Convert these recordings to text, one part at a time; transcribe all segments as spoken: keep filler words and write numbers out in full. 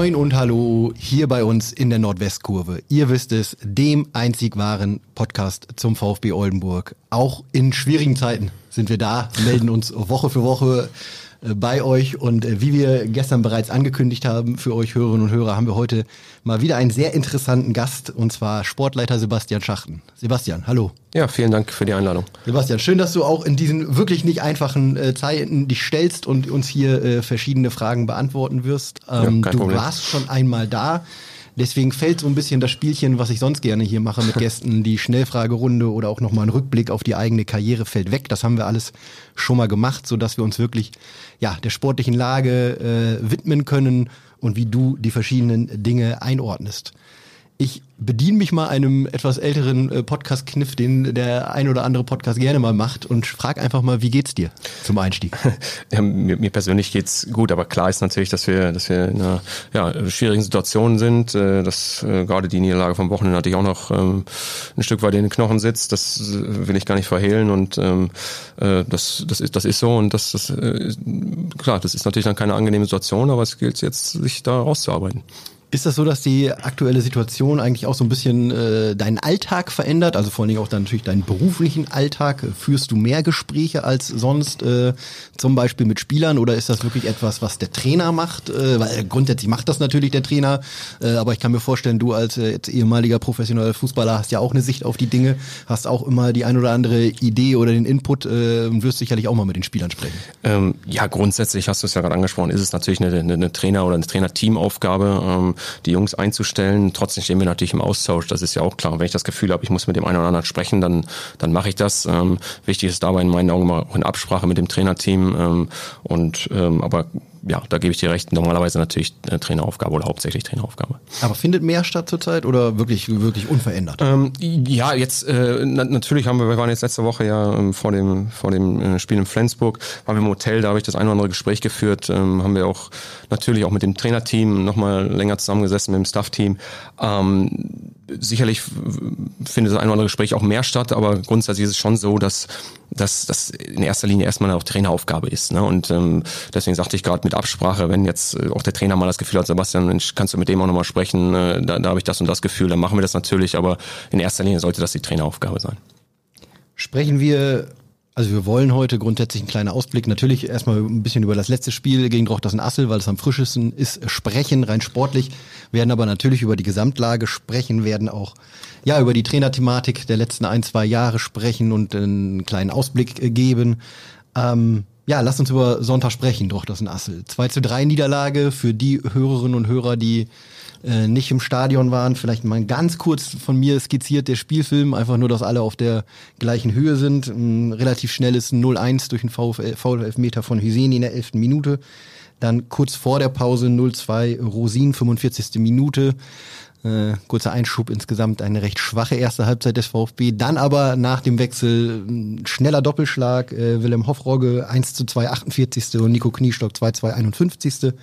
Moin und hallo hier bei uns in der Nordwestkurve. Ihr wisst es, dem einzig wahren Podcast zum VfB Oldenburg. Auch in schwierigen Zeiten sind wir da, melden uns Woche für Woche bei euch und wie wir gestern bereits angekündigt haben, für euch Hörerinnen und Hörer, haben wir heute mal wieder einen sehr interessanten Gast, und zwar Sportleiter Sebastian Schachten. Sebastian, hallo. Ja, vielen Dank für die Einladung. Sebastian, schön, dass du auch in diesen wirklich nicht einfachen äh, Zeiten dich stellst und uns hier äh, verschiedene Fragen beantworten wirst. Ähm, ja, du Problem. warst schon einmal da. Deswegen fällt so ein bisschen das Spielchen, was ich sonst gerne hier mache mit Gästen, die Schnellfragerunde oder auch nochmal ein Rückblick auf die eigene Karriere fällt weg. Das haben wir alles schon mal gemacht, sodass wir uns wirklich ja der sportlichen Lage äh, widmen können und wie du die verschiedenen Dinge einordnest. Ich bediene mich mal einem etwas älteren äh, Podcast-Kniff, den der ein oder andere Podcast gerne mal macht, und frag einfach mal, wie geht's dir zum Einstieg? Ja, mir, mir persönlich geht's gut, aber klar ist natürlich, dass wir, dass wir in einer ja, schwierigen Situation sind, äh, dass äh, gerade die Niederlage vom Wochenende natürlich auch noch ähm, ein Stück weit in den Knochen sitzt. Das äh, will ich gar nicht verhehlen, und ähm, äh, das, das ist, das ist so, und das, das äh, klar, das ist natürlich dann keine angenehme Situation, aber es gilt jetzt, sich da rauszuarbeiten. Ist das so, dass die aktuelle Situation eigentlich auch so ein bisschen äh, deinen Alltag verändert? Also vor allen Dingen auch dann natürlich deinen beruflichen Alltag. Führst du mehr Gespräche als sonst, äh, zum Beispiel mit Spielern? Oder ist das wirklich etwas, was der Trainer macht? Äh, weil grundsätzlich macht das natürlich der Trainer. Äh, aber ich kann mir vorstellen, du als äh, jetzt ehemaliger professioneller Fußballer hast ja auch eine Sicht auf die Dinge. Hast auch immer die ein oder andere Idee oder den Input äh, und wirst sicherlich auch mal mit den Spielern sprechen. Ähm, ja, grundsätzlich hast du es ja gerade angesprochen, ist es natürlich eine, eine, eine Trainer- oder eine Trainer-Team-Aufgabe, ähm, die Jungs einzustellen. Trotzdem stehen wir natürlich im Austausch, das ist ja auch klar. Wenn ich das Gefühl habe, ich muss mit dem einen oder anderen sprechen, dann dann mache ich das. Ähm, wichtig ist dabei in meinen Augen auch in Absprache mit dem Trainerteam. Ähm, und ähm, aber ja, da gebe ich dir recht, normalerweise natürlich eine Traineraufgabe oder hauptsächlich Traineraufgabe. Aber findet mehr statt zurzeit oder wirklich wirklich unverändert? Ähm, ja, jetzt äh, na, natürlich haben wir, wir waren jetzt letzte Woche ja ähm, vor dem vor dem äh, Spiel in Flensburg, waren wir im Hotel, da habe ich das ein oder andere Gespräch geführt, ähm, haben wir auch natürlich auch mit dem Trainerteam nochmal länger zusammengesessen, mit dem Staff-Team. Ähm, sicherlich findet das ein oder andere Gespräch auch mehr statt, aber grundsätzlich ist es schon so, dass dass das in erster Linie erstmal auch Traineraufgabe ist, ne? Und ähm, deswegen sagte ich gerade mit Absprache, wenn jetzt äh, auch der Trainer mal das Gefühl hat, Sebastian, Mensch, kannst du mit dem auch nochmal sprechen, äh, da, da habe ich das und das Gefühl, dann machen wir das natürlich, aber in erster Linie sollte das die Traineraufgabe sein. Sprechen wir, also wir wollen heute grundsätzlich einen kleinen Ausblick, natürlich erstmal ein bisschen über das letzte Spiel gegen Drochtersen-Assel, weil es am frischesten ist, sprechen, rein sportlich, werden aber natürlich über die Gesamtlage sprechen, werden auch ja über die Trainerthematik der letzten ein, zwei Jahre sprechen und einen kleinen Ausblick geben. Ähm, ja, lasst uns über Sonntag sprechen, Drochtersen-Assel. zwei zu drei Niederlage für die Hörerinnen und Hörer, die äh, nicht im Stadion waren. Vielleicht mal ganz kurz von mir skizziert der Spielfilm, einfach nur, dass alle auf der gleichen Höhe sind. Ein relativ schnelles null eins durch einen Foul-Elfmeter von Hüseni in der elften Minute. Dann kurz vor der Pause null zwei Rosin, fünfundvierzigste Minute. Äh, kurzer Einschub, insgesamt eine recht schwache erste Halbzeit des VfB. Dann aber nach dem Wechsel ein schneller Doppelschlag. Äh, Wilhelm Hoffrogge eins zu zwei, achtundvierzigste und Nico Kniestock zwei zu zwei, einundfünfzigste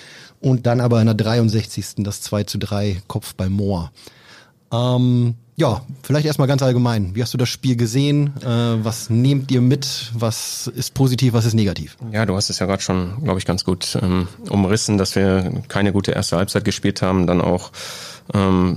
Und dann aber in der dreiundsechzigsten das zwei zu drei Kopfball Mohr. Ähm, ja, vielleicht erstmal ganz allgemein. Wie hast du das Spiel gesehen? Äh, was nehmt ihr mit? Was ist positiv, was ist negativ? Ja, du hast es ja gerade schon, glaube ich, ganz gut ähm, umrissen, dass wir keine gute erste Halbzeit gespielt haben. Dann auch, ähm,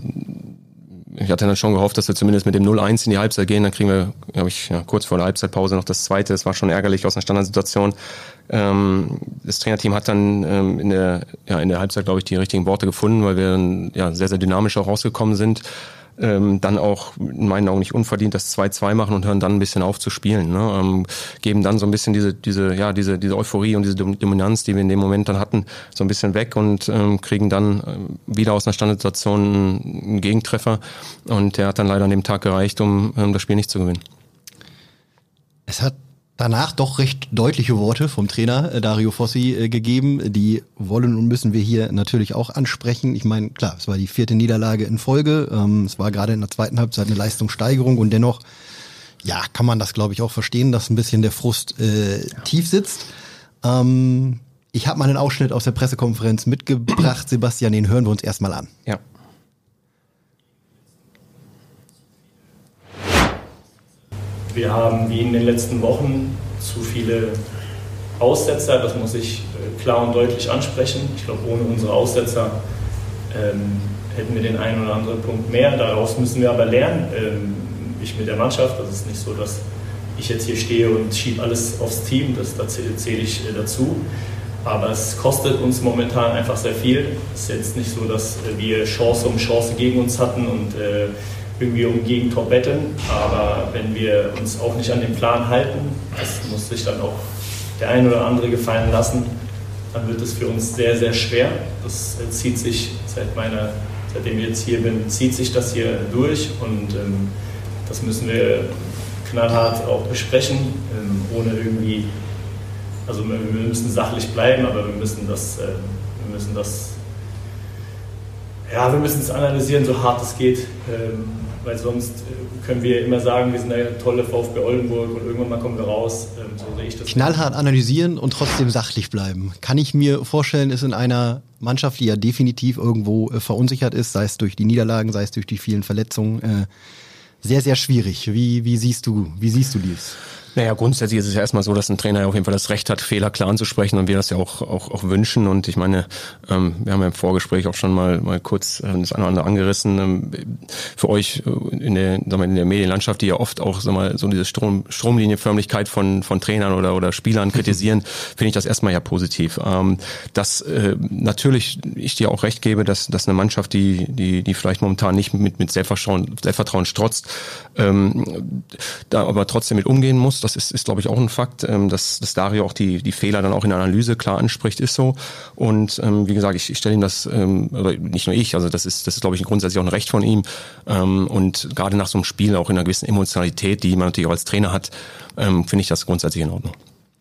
ich hatte dann schon gehofft, dass wir zumindest mit dem null eins in die Halbzeit gehen. Dann kriegen wir, glaube ich, ja, kurz vor der Halbzeitpause noch das zweite. Das war schon ärgerlich aus einer Standardsituation. Ähm, das Trainerteam hat dann ähm, in der ja in der Halbzeit, glaube ich, die richtigen Worte gefunden, weil wir dann ja sehr, sehr dynamisch auch rausgekommen sind. Ähm, dann auch in meinen Augen nicht unverdient das zwei zwei machen und hören dann ein bisschen auf zu spielen, ne? Ähm, geben dann so ein bisschen diese diese ja diese diese Euphorie und diese Dominanz, die wir in dem Moment dann hatten, so ein bisschen weg und ähm, kriegen dann ähm, wieder aus einer Standardsituation einen, einen Gegentreffer, und der hat dann leider an dem Tag gereicht, um ähm, das Spiel nicht zu gewinnen. Es hat danach doch recht deutliche Worte vom Trainer äh, Dario Fossi äh, gegeben. Die wollen und müssen wir hier natürlich auch ansprechen. Ich meine, klar, es war die vierte Niederlage in Folge. Ähm, es war gerade in der zweiten Halbzeit eine Leistungssteigerung, und dennoch, ja, kann man das, glaube ich, auch verstehen, dass ein bisschen der Frust äh, ja. tief sitzt. Ähm, ich habe mal einen Ausschnitt aus der Pressekonferenz mitgebracht. Sebastian, den hören wir uns erstmal an. Ja. Wir haben wie in den letzten Wochen zu viele Aussetzer, das muss ich klar und deutlich ansprechen. Ich glaube, ohne unsere Aussetzer ähm, hätten wir den einen oder anderen Punkt mehr. Daraus müssen wir aber lernen. Ähm, ich mit der Mannschaft, das ist nicht so, dass ich jetzt hier stehe und schiebe alles aufs Team, das, da zähle ich äh, dazu. Aber es kostet uns momentan einfach sehr viel. Es ist jetzt nicht so, dass wir Chance um Chance gegen uns hatten und äh, irgendwie um Gegentor betteln. Aber wenn wir uns auch nicht an den Plan halten, das muss sich dann auch der ein oder andere gefallen lassen, dann wird es für uns sehr, sehr schwer. Das äh, zieht sich seit meiner, seitdem ich jetzt hier bin, zieht sich das hier durch und ähm, das müssen wir knallhart auch besprechen, ähm, ohne irgendwie. Also wir müssen sachlich bleiben, aber wir müssen das, wir müssen das, ja, wir müssen es analysieren, so hart es geht, weil sonst können wir immer sagen, wir sind der tolle VfB Oldenburg und irgendwann mal kommen wir raus. So sehe ich das. Knallhart analysieren und trotzdem sachlich bleiben. Kann ich mir vorstellen, ist in einer Mannschaft, die ja definitiv irgendwo verunsichert ist, sei es durch die Niederlagen, sei es durch die vielen Verletzungen, sehr, sehr schwierig. Wie, wie siehst du, wie siehst du dies? Naja, grundsätzlich ist es ja erstmal so, dass ein Trainer ja auf jeden Fall das Recht hat, Fehler klar anzusprechen und wir das ja auch auch, auch wünschen. Und ich meine, ähm, wir haben ja im Vorgespräch auch schon mal mal kurz äh, das eine oder andere angerissen. Ähm, für euch in der, sagen wir, in der Medienlandschaft, die ja oft auch sagen wir, so diese Strom, Stromlinienförmigkeit von von Trainern oder oder Spielern kritisieren, finde ich das erstmal ja positiv. Ähm, dass äh, natürlich ich dir auch recht gebe, dass dass eine Mannschaft, die die die vielleicht momentan nicht mit mit Selbstvertrauen Selbstvertrauen strotzt, ähm, da aber trotzdem mit umgehen muss. Das ist, ist glaube ich, auch ein Fakt, ähm, dass, dass Dario auch die, die Fehler dann auch in der Analyse klar anspricht, ist so. Und ähm, wie gesagt, ich, ich stelle ihm das, ähm, oder nicht nur ich, also das ist, das ist glaube ich, grundsätzlich auch ein Recht von ihm. Ähm, und gerade nach so einem Spiel auch in einer gewissen Emotionalität, die man natürlich auch als Trainer hat, ähm, finde ich das grundsätzlich in Ordnung.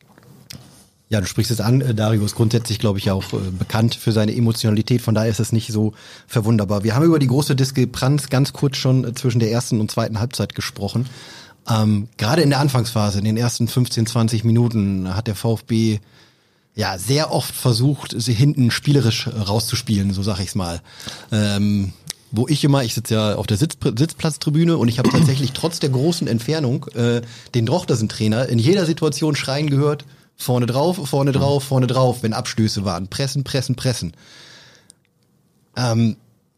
Ja, du sprichst es an, Dario ist grundsätzlich, glaube ich, auch äh, bekannt für seine Emotionalität, von daher ist es nicht so verwunderbar. Wir haben über die große Diskrepanz ganz kurz schon äh, zwischen der ersten und zweiten Halbzeit gesprochen. Ähm, gerade in der Anfangsphase, in den ersten fünfzehn, zwanzig Minuten hat der VfB ja sehr oft versucht, sie hinten spielerisch rauszuspielen, so sag ich's mal. Ähm, wo ich immer, ich sitze ja auf der Sitz, Sitzplatztribüne und ich habe tatsächlich trotz der großen Entfernung äh, den Drochtersen-Trainer in jeder Situation schreien gehört, vorne drauf, vorne drauf, vorne drauf, wenn Abstöße waren. Pressen, pressen, pressen. Ähm,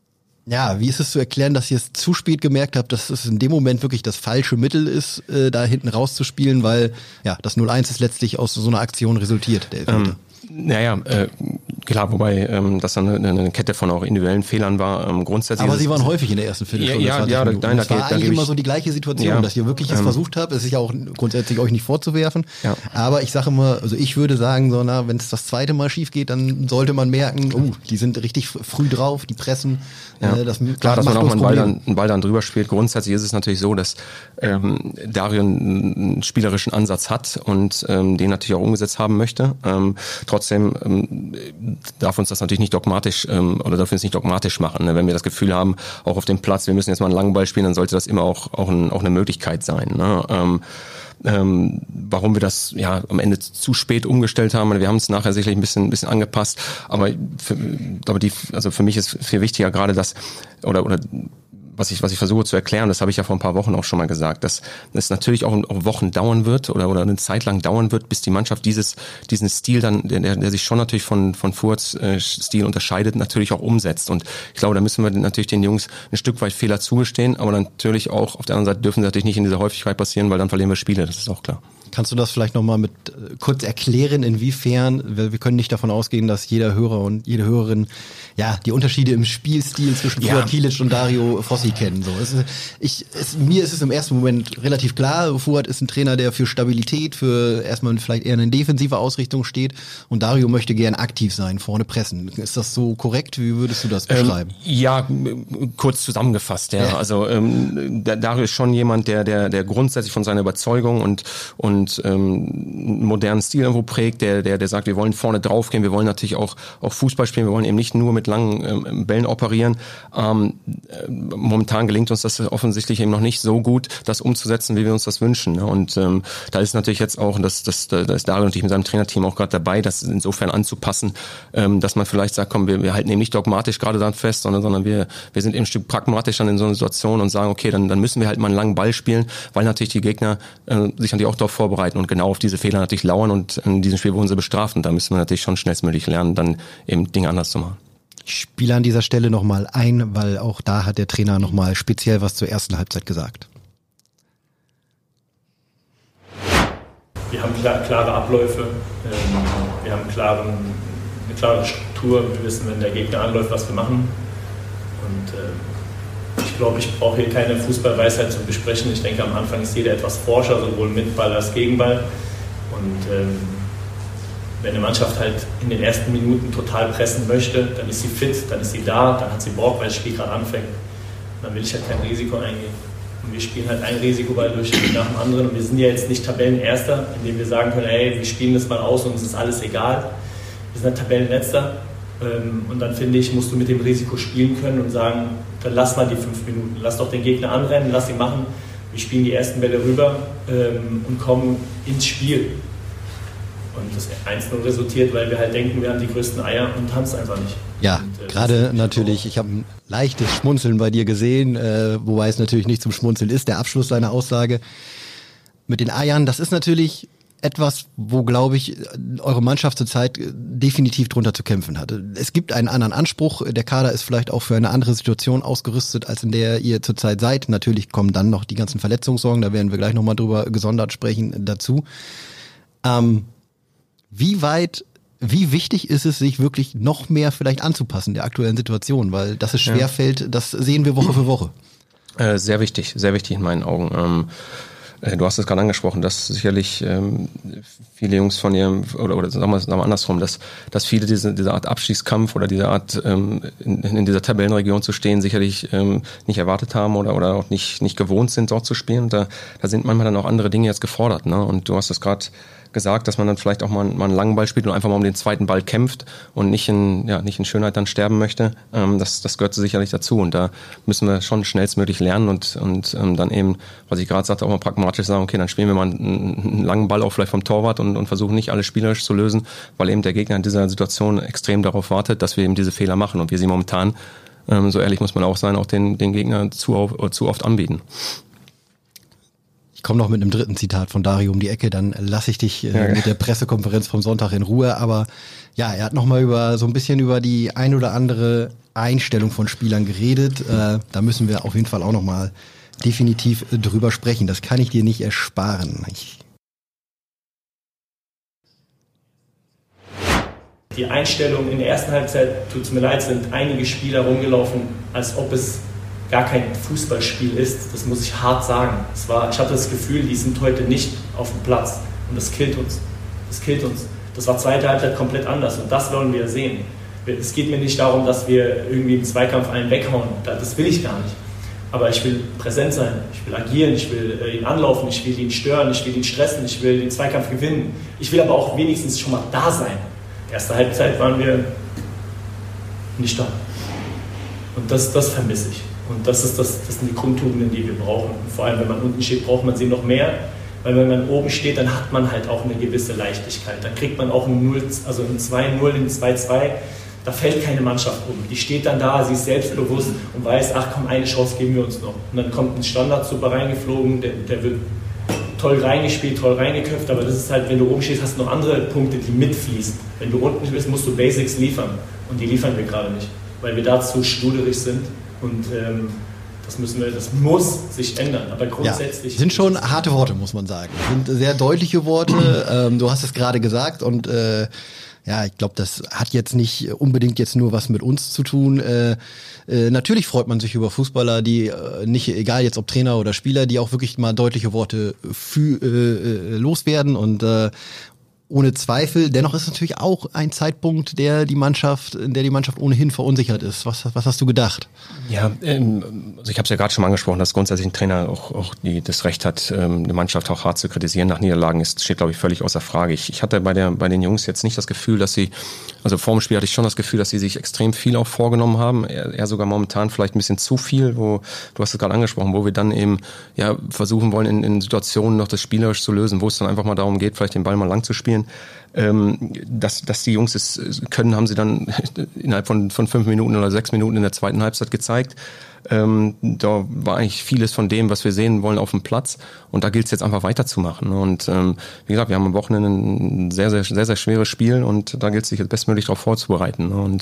Ja, wie ist es zu erklären, dass ihr es zu spät gemerkt habt, dass es in dem Moment wirklich das falsche Mittel ist, äh, da hinten rauszuspielen, weil ja das null eins ist letztlich aus so einer Aktion resultiert, der Elfmeter. Ähm, naja, äh, klar, wobei ähm, das dann eine, eine Kette von auch individuellen Fehlern war. Ähm, grundsätzlich. Aber sie waren häufig in der ersten Viertelstunde. Ja, ja, ja da, nein, das da, war da, eigentlich da immer ich, so die gleiche Situation, ja, dass ihr wirklich es ähm, versucht habt. Es ist ja auch grundsätzlich euch nicht vorzuwerfen. Ja. Aber ich sage immer, also ich würde sagen, so na, wenn es das zweite Mal schief geht, dann sollte man merken, oh, die sind richtig früh drauf, die pressen. Ja. Äh, das, Klar, dass man auch mal einen Ball, dann, einen Ball dann drüber spielt. Grundsätzlich ist es natürlich so, dass ähm, Dario einen spielerischen Ansatz hat und ähm, den natürlich auch umgesetzt haben möchte. Ähm, trotzdem ähm, darf uns das natürlich nicht dogmatisch ähm, oder darf uns nicht dogmatisch machen. Ne? Wenn wir das Gefühl haben, auch auf dem Platz, wir müssen jetzt mal einen langen Ball spielen, dann sollte das immer auch auch, ein, auch eine Möglichkeit sein. Ne? Ähm, Ähm, warum wir das ja am Ende zu spät umgestellt haben. Wir haben es nachher sicherlich ein bisschen, ein bisschen angepasst, aber für, aber die, also für mich ist viel wichtiger gerade das oder oder was ich was ich versuche zu erklären, das habe ich ja vor ein paar Wochen auch schon mal gesagt, dass es natürlich auch, auch Wochen dauern wird oder oder eine Zeit lang dauern wird, bis die Mannschaft dieses diesen Stil dann, der, der sich schon natürlich von von Furths äh, Stil unterscheidet, natürlich auch umsetzt. Und ich glaube, da müssen wir natürlich den Jungs ein Stück weit Fehler zugestehen, aber natürlich auch auf der anderen Seite dürfen sie natürlich nicht in dieser Häufigkeit passieren, weil dann verlieren wir Spiele, das ist auch klar. Kannst du das vielleicht nochmal mit äh, kurz erklären, inwiefern, wir, wir können nicht davon ausgehen, dass jeder Hörer und jede Hörerin ja die Unterschiede im Spielstil zwischen ja. Fuad Kilic und Dario Fossi kennen. So, es ist, ich, es, mir ist es im ersten Moment relativ klar, Fuad ist ein Trainer, der für Stabilität, für erstmal vielleicht eher eine defensive Ausrichtung steht und Dario möchte gern aktiv sein, vorne pressen. Ist das so korrekt? Wie würdest du das beschreiben? Ähm, ja, kurz zusammengefasst, ja. ja. Also ähm, Dario ist schon jemand, der der der grundsätzlich von seiner Überzeugung und und und ähm, einen modernen Stil irgendwo prägt, der der der sagt, wir wollen vorne drauf gehen, wir wollen natürlich auch auch Fußball spielen, wir wollen eben nicht nur mit langen ähm, Bällen operieren. Ähm, äh, momentan gelingt uns das offensichtlich eben noch nicht so gut, das umzusetzen, wie wir uns das wünschen. Ne? Und ähm, da ist natürlich jetzt auch, das das da ist Dario natürlich mit seinem Trainerteam auch gerade dabei, das insofern anzupassen, ähm, dass man vielleicht sagt, komm, wir, wir halten eben nicht dogmatisch gerade daran fest, sondern sondern wir wir sind eben ein Stück pragmatisch dann in so einer Situation und sagen, okay, dann dann müssen wir halt mal einen langen Ball spielen, weil natürlich die Gegner äh, sich natürlich auch darauf vorbereiten und genau auf diese Fehler natürlich lauern und in diesem Spiel wurden sie bestraft und da müssen wir natürlich schon schnellstmöglich lernen, dann eben Dinge anders zu machen. Ich spiele an dieser Stelle nochmal ein, weil auch da hat der Trainer nochmal speziell was zur ersten Halbzeit gesagt. Wir haben klar, klare Abläufe, ähm, wir haben klaren, eine klare Struktur, wir wissen, wenn der Gegner anläuft, was wir machen. Und äh, ich glaube, ich brauche hier keine Fußballweisheit zu besprechen. Ich denke, am Anfang ist jeder etwas forscher, sowohl mit Ball als Gegenball. Und ähm, wenn eine Mannschaft halt in den ersten Minuten total pressen möchte, dann ist sie fit, dann ist sie da, dann hat sie Bock, weil das Spiel gerade anfängt. Und dann will ich halt kein Risiko eingehen. Und wir spielen halt ein Risikoball durch nach dem anderen. Und wir sind ja jetzt nicht Tabellenerster, indem wir sagen können, hey, wir spielen das mal aus und uns ist alles egal. Wir sind halt Tabellenletzter. Und dann finde ich, musst du mit dem Risiko spielen können und sagen, dann lass mal die fünf Minuten. Lass doch den Gegner anrennen, lass ihn machen. Wir spielen die ersten Bälle rüber und kommen ins Spiel. Und das eins null resultiert, weil wir halt denken, wir haben die größten Eier und haben es einfach nicht. Ja, und, äh, gerade natürlich, ich habe ein leichtes Schmunzeln bei dir gesehen, äh, wobei es natürlich nicht zum Schmunzeln ist, der Abschluss deiner Aussage. Mit den Eiern, das ist natürlich etwas, wo, glaube ich, eure Mannschaft zurzeit definitiv drunter zu kämpfen hat. Es gibt einen anderen Anspruch, der Kader ist vielleicht auch für eine andere Situation ausgerüstet, als in der ihr zurzeit seid. Natürlich kommen dann noch die ganzen Verletzungssorgen, da werden wir gleich nochmal drüber gesondert sprechen dazu. Ähm, Wie weit, wie wichtig ist es, sich wirklich noch mehr vielleicht anzupassen der aktuellen Situation? Weil dass es schwerfällt, ja. Das sehen wir Woche für Woche. Äh, sehr wichtig, sehr wichtig in meinen Augen. Ähm, äh, du hast es gerade angesprochen, dass sicherlich ähm, viele Jungs von ihrem, oder, oder sagen wir, sagen wir andersrum, dass, dass viele diese, diese Art Abstiegskampf oder diese Art ähm, in, in dieser Tabellenregion zu stehen, sicherlich ähm, nicht erwartet haben oder, oder auch nicht, nicht gewohnt sind, dort zu spielen. Und da, da sind manchmal dann auch andere Dinge jetzt gefordert. Ne? Und du hast es gerade gesagt, dass man dann vielleicht auch mal, mal einen langen Ball spielt und einfach mal um den zweiten Ball kämpft und nicht in, ja, nicht in Schönheit dann sterben möchte. Ähm, das, das gehört sicherlich dazu und da müssen wir schon schnellstmöglich lernen und, und ähm, dann eben, was ich gerade sagte, auch mal pragmatisch sagen, okay, dann spielen wir mal einen, einen langen Ball auch vielleicht vom Torwart und, und versuchen nicht alles spielerisch zu lösen, weil eben der Gegner in dieser Situation extrem darauf wartet, dass wir eben diese Fehler machen und wir sie momentan, ähm, so ehrlich muss man auch sein, auch den, den Gegner zu, zu oft anbieten. Ich komme noch mit einem dritten Zitat von Dario um die Ecke, dann lasse ich dich äh, ja, mit der Pressekonferenz vom Sonntag in Ruhe. Aber ja, er hat nochmal über so ein bisschen über die ein oder andere Einstellung von Spielern geredet. Äh, da müssen wir auf jeden Fall auch nochmal definitiv drüber sprechen. Das kann ich dir nicht ersparen. Ich die Einstellung in der ersten Halbzeit, tut es mir leid, sind einige Spieler rumgelaufen, als ob es gar kein Fußballspiel ist, das muss ich hart sagen. Es war, ich hatte das Gefühl, die sind heute nicht auf dem Platz und das killt uns. Das killt uns. Das war zweite Halbzeit komplett anders und das wollen wir sehen. Es geht mir nicht darum, dass wir irgendwie im Zweikampf einen weghauen, das will ich gar nicht. Aber ich will präsent sein, ich will agieren, ich will ihn anlaufen, ich will ihn stören, ich will ihn stressen, ich will den Zweikampf gewinnen. Ich will aber auch wenigstens schon mal da sein. Erste Halbzeit waren wir nicht da. Und das, das vermisse ich. Und das, ist das, das sind die Grundtugenden, die wir brauchen. Und vor allem, wenn man unten steht, braucht man sie noch mehr. Weil wenn man oben steht, dann hat man halt auch eine gewisse Leichtigkeit. Dann kriegt man auch ein null, also ein zwei null, ein zwei zwei. Da fällt keine Mannschaft um. Die steht dann da, sie ist selbstbewusst und weiß, ach komm, eine Chance geben wir uns noch. Und dann kommt ein Standard super reingeflogen, der, der wird toll reingespielt, toll reingeköpft. Aber das ist halt, wenn du oben stehst, hast du noch andere Punkte, die mitfließen. Wenn du unten bist, musst du Basics liefern. Und die liefern wir gerade nicht. Weil wir dazu schluderig sind. Und ähm, das müssen wir, das muss sich ändern. Aber grundsätzlich ja, sind schon harte Worte, muss man sagen. Sind sehr deutliche Worte. ähm, du hast es gerade gesagt und äh, ja, ich glaube, das hat jetzt nicht unbedingt jetzt nur was mit uns zu tun. Äh, äh, natürlich freut man sich über Fußballer, die äh, nicht, egal jetzt ob Trainer oder Spieler, die auch wirklich mal deutliche Worte fü- äh, loswerden und äh, ohne Zweifel. Dennoch ist es natürlich auch ein Zeitpunkt, der die Mannschaft, in der die Mannschaft ohnehin verunsichert ist. Was, was hast du gedacht? Ja, ähm, also ich habe es ja gerade schon mal angesprochen, dass grundsätzlich ein Trainer auch, auch die, das Recht hat, ähm, eine Mannschaft auch hart zu kritisieren nach Niederlagen. Ist steht, glaube ich, völlig außer Frage. Ich, ich hatte bei der bei den Jungs jetzt nicht das Gefühl, dass sie, also vor dem Spiel hatte ich schon das Gefühl, dass sie sich extrem viel auch vorgenommen haben. Eher, eher sogar momentan vielleicht ein bisschen zu viel, wo du hast es gerade angesprochen, wo wir dann eben ja versuchen wollen, in, in Situationen noch das spielerisch zu lösen, wo es dann einfach mal darum geht, vielleicht den Ball mal lang zu spielen. Ähm, dass, dass die Jungs es können, haben sie dann innerhalb von, von fünf Minuten oder sechs Minuten in der zweiten Halbzeit gezeigt. Ähm, da war eigentlich vieles von dem, was wir sehen wollen, auf dem Platz. Und da gilt es jetzt einfach weiterzumachen. Und ähm, wie gesagt, wir haben am Wochenende ein sehr, sehr, sehr, sehr schweres Spiel und da gilt es sich jetzt bestmöglich darauf vorzubereiten. Und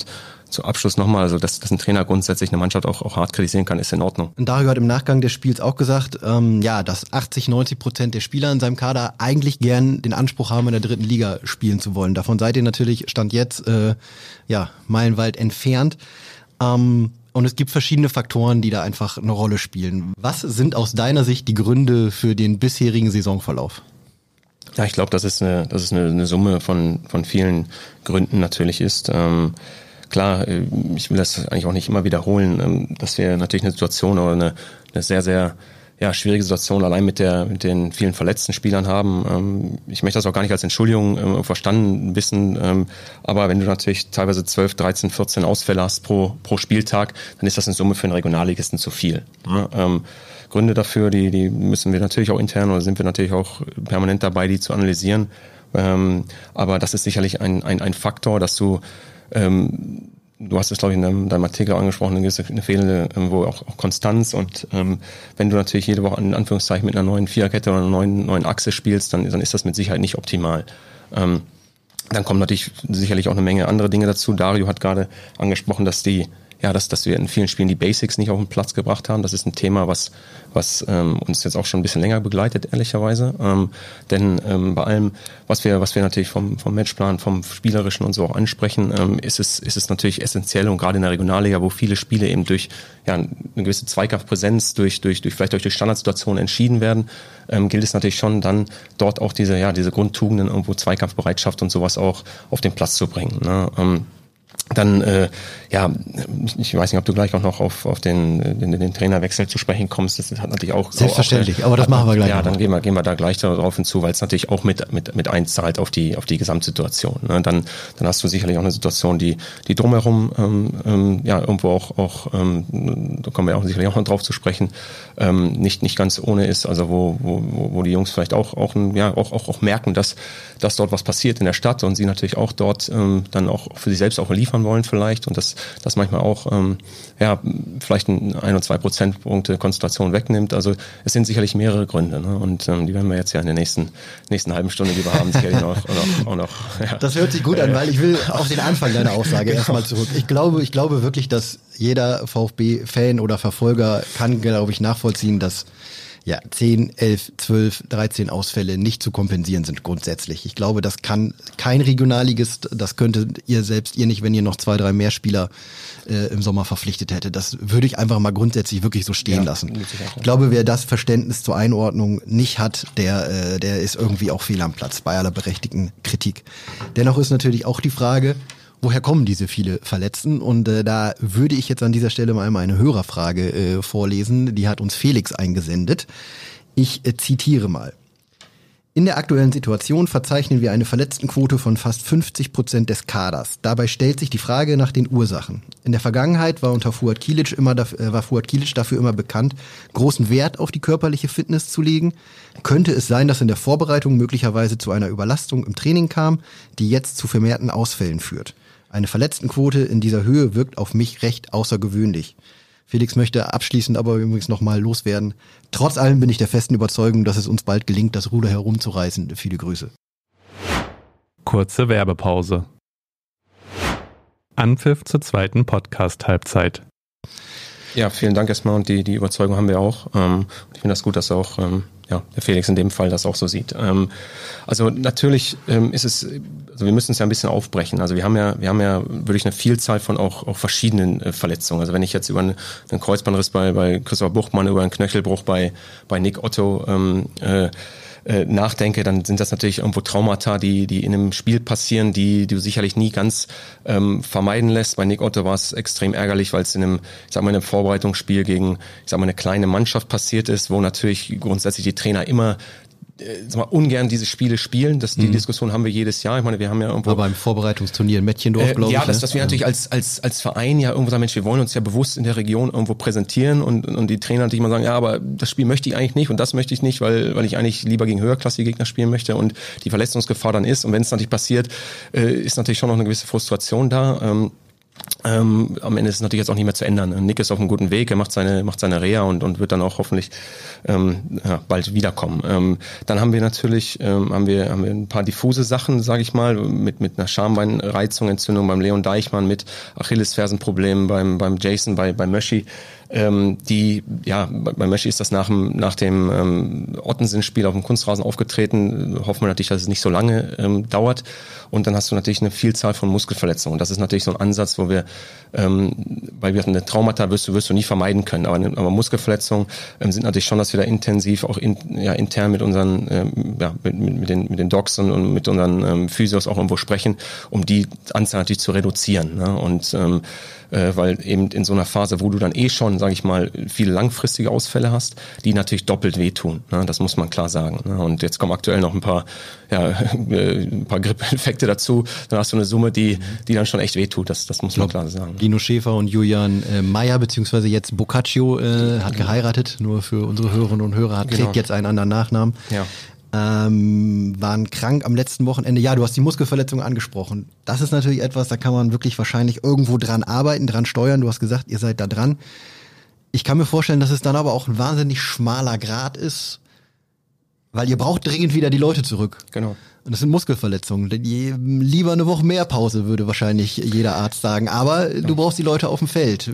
zu Abschluss nochmal, also dass, dass ein Trainer grundsätzlich eine Mannschaft auch, auch hart kritisieren kann, ist in Ordnung. Und Dario hat im Nachgang des Spiels auch gesagt, ähm, ja, dass achtzig, neunzig Prozent der Spieler in seinem Kader eigentlich gern den Anspruch haben, in der dritten Liga spielen zu wollen. Davon seid ihr natürlich, Stand jetzt, äh, ja, meilenweit entfernt. Ähm, Und es gibt verschiedene Faktoren, die da einfach eine Rolle spielen. Was sind aus deiner Sicht die Gründe für den bisherigen Saisonverlauf? Ja, ich glaube, dass es eine, dass es eine, eine Summe von, von vielen Gründen natürlich ist. Ähm, klar, ich will das eigentlich auch nicht immer wiederholen, ähm, dass wir natürlich eine Situation oder eine, eine sehr, sehr ja, schwierige Situation allein mit der mit den vielen verletzten Spielern haben. Ähm, ich möchte das auch gar nicht als Entschuldigung ähm, verstanden wissen, ähm, aber wenn du natürlich teilweise zwölf, dreizehn, vierzehn Ausfälle hast pro pro Spieltag, dann ist das in Summe für einen Regionalligisten zu viel. Ja, ähm, Gründe dafür, die die müssen wir natürlich auch intern oder sind wir natürlich auch permanent dabei, die zu analysieren. Ähm, aber das ist sicherlich ein ein, ein Faktor, dass du ähm, Du hast es, glaube ich, in deinem, deinem Artikel angesprochen, eine gewisse eine fehlende wo auch, auch Konstanz. Und ähm, wenn du natürlich jede Woche in Anführungszeichen mit einer neuen Viererkette oder einer neuen, neuen Achse spielst, dann, dann ist das mit Sicherheit nicht optimal. Ähm, dann kommen natürlich sicherlich auch eine Menge andere Dinge dazu. Dario hat gerade angesprochen, dass die ja, dass, dass wir in vielen Spielen die Basics nicht auf den Platz gebracht haben. Das ist ein Thema, was, was ähm, uns jetzt auch schon ein bisschen länger begleitet, ehrlicherweise. Ähm, denn ähm, bei allem, was wir, was wir natürlich vom, vom Matchplan, vom Spielerischen und so auch ansprechen, ähm, ist es, ist es natürlich essentiell und gerade in der Regionalliga, wo viele Spiele eben durch ja, eine gewisse Zweikampfpräsenz, durch, durch, durch vielleicht durch Standardsituationen entschieden werden, ähm, gilt es natürlich schon dann dort auch diese, ja, diese Grundtugenden irgendwo Zweikampfbereitschaft und sowas auch auf den Platz zu bringen. Ne? Ähm, Dann, äh, ja, ich weiß nicht, ob du gleich auch noch auf, auf den, den, den Trainerwechsel zu sprechen kommst. Das hat natürlich auch... Selbstverständlich, auch, aber das hat, machen wir gleich. Ja, noch. dann gehen wir, gehen wir da gleich darauf hinzu, weil es natürlich auch mit, mit, mit einzahlt auf die, auf die Gesamtsituation. Ne? Dann, dann hast du sicherlich auch eine Situation, die, die drumherum, ähm, ähm, ja, irgendwo auch, auch ähm, da kommen wir auch sicherlich auch noch drauf zu sprechen, ähm, nicht, nicht ganz ohne ist. Also, wo, wo, wo die Jungs vielleicht auch, auch, ja, auch, auch, auch merken, dass, dass dort was passiert in der Stadt und sie natürlich auch dort, ähm, dann auch für sich selbst auch liefern wollen vielleicht und das, das manchmal auch ähm, ja, vielleicht ein, ein oder zwei Prozentpunkte Konzentration wegnimmt. Also es sind sicherlich mehrere Gründe, ne? Und ähm, die werden wir jetzt ja in der nächsten, nächsten halben Stunde, die wir haben, sicherlich noch, auch noch, auch noch ja. Das hört sich gut an, weil ich will auf den Anfang deiner Aussage genau. erstmal zurück. Ich glaube, ich glaube wirklich, dass jeder VfB-Fan oder Verfolger kann, glaube ich, nachvollziehen, dass ja, zehn, elf, zwölf, dreizehn Ausfälle nicht zu kompensieren sind grundsätzlich. Ich glaube, das kann kein Regionalligist, das könntet ihr selbst ihr nicht, wenn ihr noch zwei, drei mehr Spieler äh, im Sommer verpflichtet hättet. Das würde ich einfach mal grundsätzlich wirklich so stehen ja, lassen. Ich glaube, wer das Verständnis zur Einordnung nicht hat, der, äh, der ist irgendwie auch fehl am Platz bei aller berechtigten Kritik. Dennoch ist natürlich auch die Frage, woher kommen diese viele Verletzten? Und äh, da würde ich jetzt an dieser Stelle mal eine Hörerfrage äh, vorlesen. Die hat uns Felix eingesendet. Ich äh, zitiere mal. In der aktuellen Situation verzeichnen wir eine Verletztenquote von fast fünfzig Prozent des Kaders. Dabei stellt sich die Frage nach den Ursachen. In der Vergangenheit war unter Fuad Kilic immer äh, war Fuad Kilic dafür immer bekannt, großen Wert auf die körperliche Fitness zu legen. Könnte es sein, dass in der Vorbereitung möglicherweise zu einer Überlastung im Training kam, die jetzt zu vermehrten Ausfällen führt? Eine Verletztenquote in dieser Höhe wirkt auf mich recht außergewöhnlich. Felix möchte abschließend aber übrigens nochmal loswerden. Trotz allem bin ich der festen Überzeugung, dass es uns bald gelingt, das Ruder herumzureißen. Viele Grüße. Kurze Werbepause. Anpfiff zur zweiten Podcast-Halbzeit. Ja, vielen Dank erstmal und die, die Überzeugung haben wir auch. Ähm, ich finde das gut, dass auch ähm, ja, der Felix in dem Fall das auch so sieht. Ähm, also natürlich ähm, ist es, also wir müssen es ja ein bisschen aufbrechen. Also wir haben ja, wir haben ja wirklich eine Vielzahl von auch, auch verschiedenen äh, Verletzungen. Also wenn ich jetzt über einen, einen Kreuzbandriss bei, bei Christoph Buchmann, über einen Knöchelbruch bei, bei Nick Otto ähm, äh, äh, nachdenke, dann sind das natürlich irgendwo Traumata, die, die in einem Spiel passieren, die du sicherlich nie ganz ähm, vermeiden lässt. Bei Nick Otto war es extrem ärgerlich, weil es in einem, ich sag mal, in einem Vorbereitungsspiel gegen, ich sag mal, eine kleine Mannschaft passiert ist, wo natürlich grundsätzlich die Trainer immer äh, sag mal, ungern diese Spiele spielen. Das, die mhm. Diskussion haben wir jedes Jahr. Ich meine, wir haben ja irgendwo... Aber beim Vorbereitungsturnier in Mettchendorf, äh, glaube ja, ich. Ja, dass, ne? dass wir natürlich als, als, als Verein ja irgendwo sagen, Mensch, wir wollen uns ja bewusst in der Region irgendwo präsentieren und, und die Trainer natürlich immer sagen, ja, aber das Spiel möchte ich eigentlich nicht und das möchte ich nicht, weil, weil ich eigentlich lieber gegen höherklassige Gegner spielen möchte und die Verletzungsgefahr dann ist. Und wenn es natürlich passiert, äh, ist natürlich schon noch eine gewisse Frustration da. Ähm, Ähm, am Ende ist es natürlich jetzt auch nicht mehr zu ändern. Nick ist auf einem guten Weg, er macht seine macht seine Reha und und wird dann auch hoffentlich ähm, ja, bald wiederkommen. Ähm, dann haben wir natürlich ähm, haben wir haben wir ein paar diffuse Sachen, sage ich mal, mit mit einer Schambeinreizung, Entzündung beim Leon Deichmann, mit Achillesfersenproblemen beim beim Jason, bei bei Möschi. Ähm, die, ja, bei Möschi ist das nach dem, nach dem ähm, Ottensen-Spiel auf dem Kunstrasen aufgetreten. Hoffen wir natürlich, dass es nicht so lange ähm, dauert. Und dann hast du natürlich eine Vielzahl von Muskelverletzungen. Und das ist natürlich so ein Ansatz, wo wir, ähm, weil wir eine Traumata wirst du, wirst du nie vermeiden können. Aber, aber Muskelverletzungen ähm, sind natürlich schon, dass wir da intensiv auch in, ja, intern mit unseren, ähm, ja, mit, mit, mit den, mit den Docs und, und mit unseren ähm, Physios auch irgendwo sprechen, um die Anzahl natürlich zu reduzieren. Ne? Und ähm, äh, weil eben in so einer Phase, wo du dann eh schon, sage ich mal, viele langfristige Ausfälle hast, die natürlich doppelt wehtun. Ne? Das muss man klar sagen. Ne? Und jetzt kommen aktuell noch ein paar, ja, ein paar Grippeinfekte dazu. Dann hast du eine Summe, die, die dann schon echt wehtut. Das, das muss man klar sagen. Lino Schäfer und Julian äh, Meyer, beziehungsweise jetzt Boccaccio, äh, hat geheiratet. Nur für unsere Hörerinnen und Hörer, hat, trägt genau. jetzt einen anderen Nachnamen. Ja. Ähm, waren krank am letzten Wochenende. Ja, du hast die Muskelverletzung angesprochen. Das ist natürlich etwas, da kann man wirklich wahrscheinlich irgendwo dran arbeiten, dran steuern. Du hast gesagt, ihr seid da dran. Ich kann mir vorstellen, dass es dann aber auch ein wahnsinnig schmaler Grat ist, weil ihr braucht dringend wieder die Leute zurück. Genau. Und das sind Muskelverletzungen. Lieber eine Woche mehr Pause, würde wahrscheinlich jeder Arzt sagen. Aber ja. du brauchst die Leute auf dem Feld.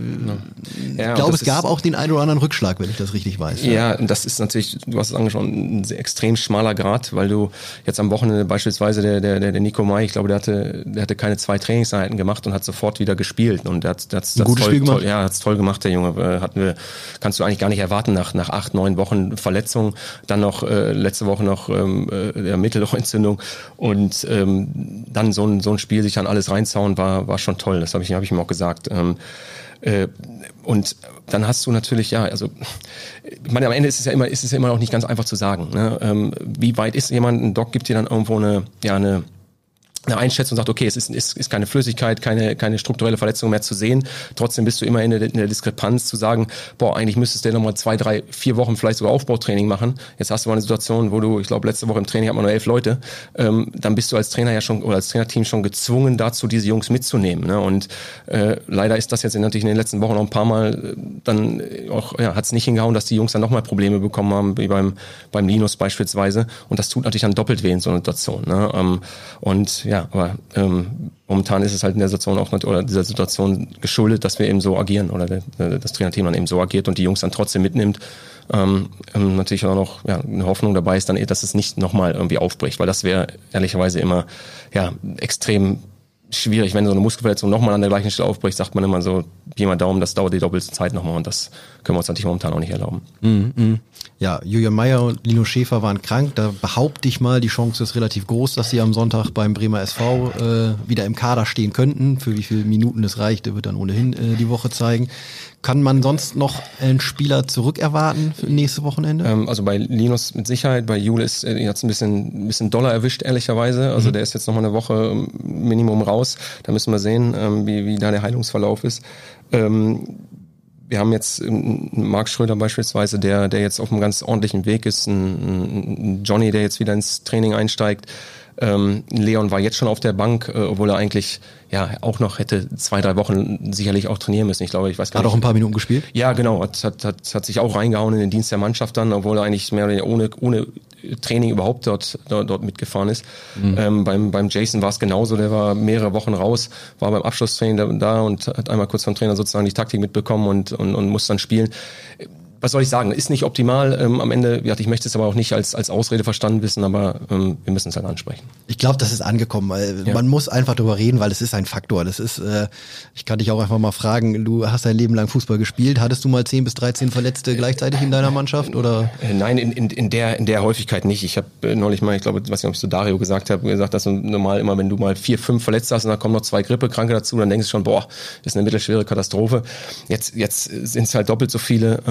Ja. Ich glaube, es gab auch den einen oder anderen Rückschlag, wenn ich das richtig weiß. Ja, ja, und das ist natürlich, du hast es angesprochen, ein extrem schmaler Grad, weil du jetzt am Wochenende beispielsweise der, der, der Nico Mai, ich glaube, der hatte, der hatte keine zwei Trainingseinheiten gemacht und hat sofort wieder gespielt. Und der hat, der hat's, ein gutes toll, Spiel gemacht. Toll, ja, hat's toll gemacht, der Junge. Hatten wir, kannst du eigentlich gar nicht erwarten nach, nach acht, neun Wochen Verletzung. Dann noch, äh, letzte Woche noch, ähm, äh, Mittellochrentzündung und ähm, dann so ein, so ein Spiel sich dann alles reinzauen, war, war schon toll. Das habe ich, hab ich ihm auch gesagt. Ähm, äh, und dann hast du natürlich, ja, also ich meine, am Ende ist es ja immer, ist es ja immer noch nicht ganz einfach zu sagen. Ne? Ähm, wie weit ist jemand, ein Doc gibt dir dann irgendwo eine, ja, eine eine Einschätzung sagt, okay, es ist, ist, ist keine Flüssigkeit, keine, keine strukturelle Verletzung mehr zu sehen. Trotzdem bist du immer in der, in der Diskrepanz zu sagen, boah, eigentlich müsstest du nochmal zwei, drei, vier Wochen vielleicht sogar Aufbautraining machen. Jetzt hast du mal eine Situation, wo du, ich glaube, letzte Woche im Training hat man nur elf Leute. Ähm, dann bist du als Trainer ja schon, oder als Trainerteam schon gezwungen dazu, diese Jungs mitzunehmen. Ne? Und äh, leider ist das jetzt natürlich in den letzten Wochen noch ein paar Mal äh, dann auch, ja, hat es nicht hingehauen, dass die Jungs dann nochmal Probleme bekommen haben, wie beim, beim Linus beispielsweise. Und das tut natürlich dann doppelt weh in so einer Situation. Ne? Ähm, und ja, aber ähm, momentan ist es halt in der Situation auch nicht, oder dieser Situation geschuldet, dass wir eben so agieren oder der, das Trainerteam dann eben so agiert und die Jungs dann trotzdem mitnimmt. Ähm, ähm, natürlich auch noch ja, eine Hoffnung dabei ist dann, dass es nicht nochmal irgendwie aufbricht, weil das wäre ehrlicherweise immer ja extrem schwierig, wenn so eine Muskelverletzung nochmal an der gleichen Stelle aufbricht, sagt man immer so, Pi mal Daumen, das dauert die doppelte Zeit nochmal und das können wir uns natürlich momentan auch nicht erlauben. Mm-hmm. Ja, Julian Meyer und Lino Schäfer waren krank, da behaupte ich mal, die Chance ist relativ groß, dass sie am Sonntag beim Bremer S V äh, wieder im Kader stehen könnten. Für wie viele Minuten es reicht, der wird dann ohnehin äh, die Woche zeigen. Kann man sonst noch einen Spieler zurückerwarten für nächste Wochenende? Ähm, also bei Linus mit Sicherheit, bei Jule ist äh, hat es ein bisschen, ein bisschen doller erwischt, ehrlicherweise. Also mhm. der ist jetzt noch mal eine Woche Minimum raus. Da müssen wir sehen, ähm, wie, wie da der Heilungsverlauf ist. Ähm, wir haben jetzt einen Marc Schröder beispielsweise, der, der jetzt auf einem ganz ordentlichen Weg ist, ein, ein Johnny, der jetzt wieder ins Training einsteigt. Ähm, Leon war jetzt schon auf der Bank, äh, obwohl er eigentlich ja auch noch hätte zwei, drei Wochen sicherlich auch trainieren müssen. Ich glaube, ich weiß gar nicht. Hat auch ein paar Minuten gespielt? Ja, genau. Hat, hat, hat, hat sich auch reingehauen in den Dienst der Mannschaft dann, obwohl er eigentlich mehr oder weniger ohne, ohne Training überhaupt dort, dort, dort mitgefahren ist. Mhm. Ähm, beim, beim Jason war es genauso. Der war mehrere Wochen raus, war beim Abschlusstraining da, da und hat einmal kurz vom Trainer sozusagen die Taktik mitbekommen und, und, und muss dann spielen. Was soll ich sagen? Ist nicht optimal. Ähm, am Ende, ja, ich möchte es aber auch nicht als, als Ausrede verstanden wissen, aber ähm, wir müssen es halt ansprechen. Ich glaube, das ist angekommen, weil ja. man muss einfach darüber reden, weil es ist ein Faktor. Das ist, äh, ich kann dich auch einfach mal fragen, du hast dein Leben lang Fußball gespielt. Hattest du mal zehn bis dreizehn Verletzte gleichzeitig in deiner Mannschaft? Oder? Äh, nein, in, in, in, der, in der Häufigkeit nicht. Ich habe äh, neulich mal, ich glaube, was ich, ob ich zu Dario gesagt habe, gesagt, dass du normal immer, wenn du mal vier, fünf Verletzte hast und dann kommen noch zwei Grippekranke dazu, dann denkst du schon, boah, das ist eine mittelschwere Katastrophe. Jetzt, jetzt sind es halt doppelt so viele. Ähm,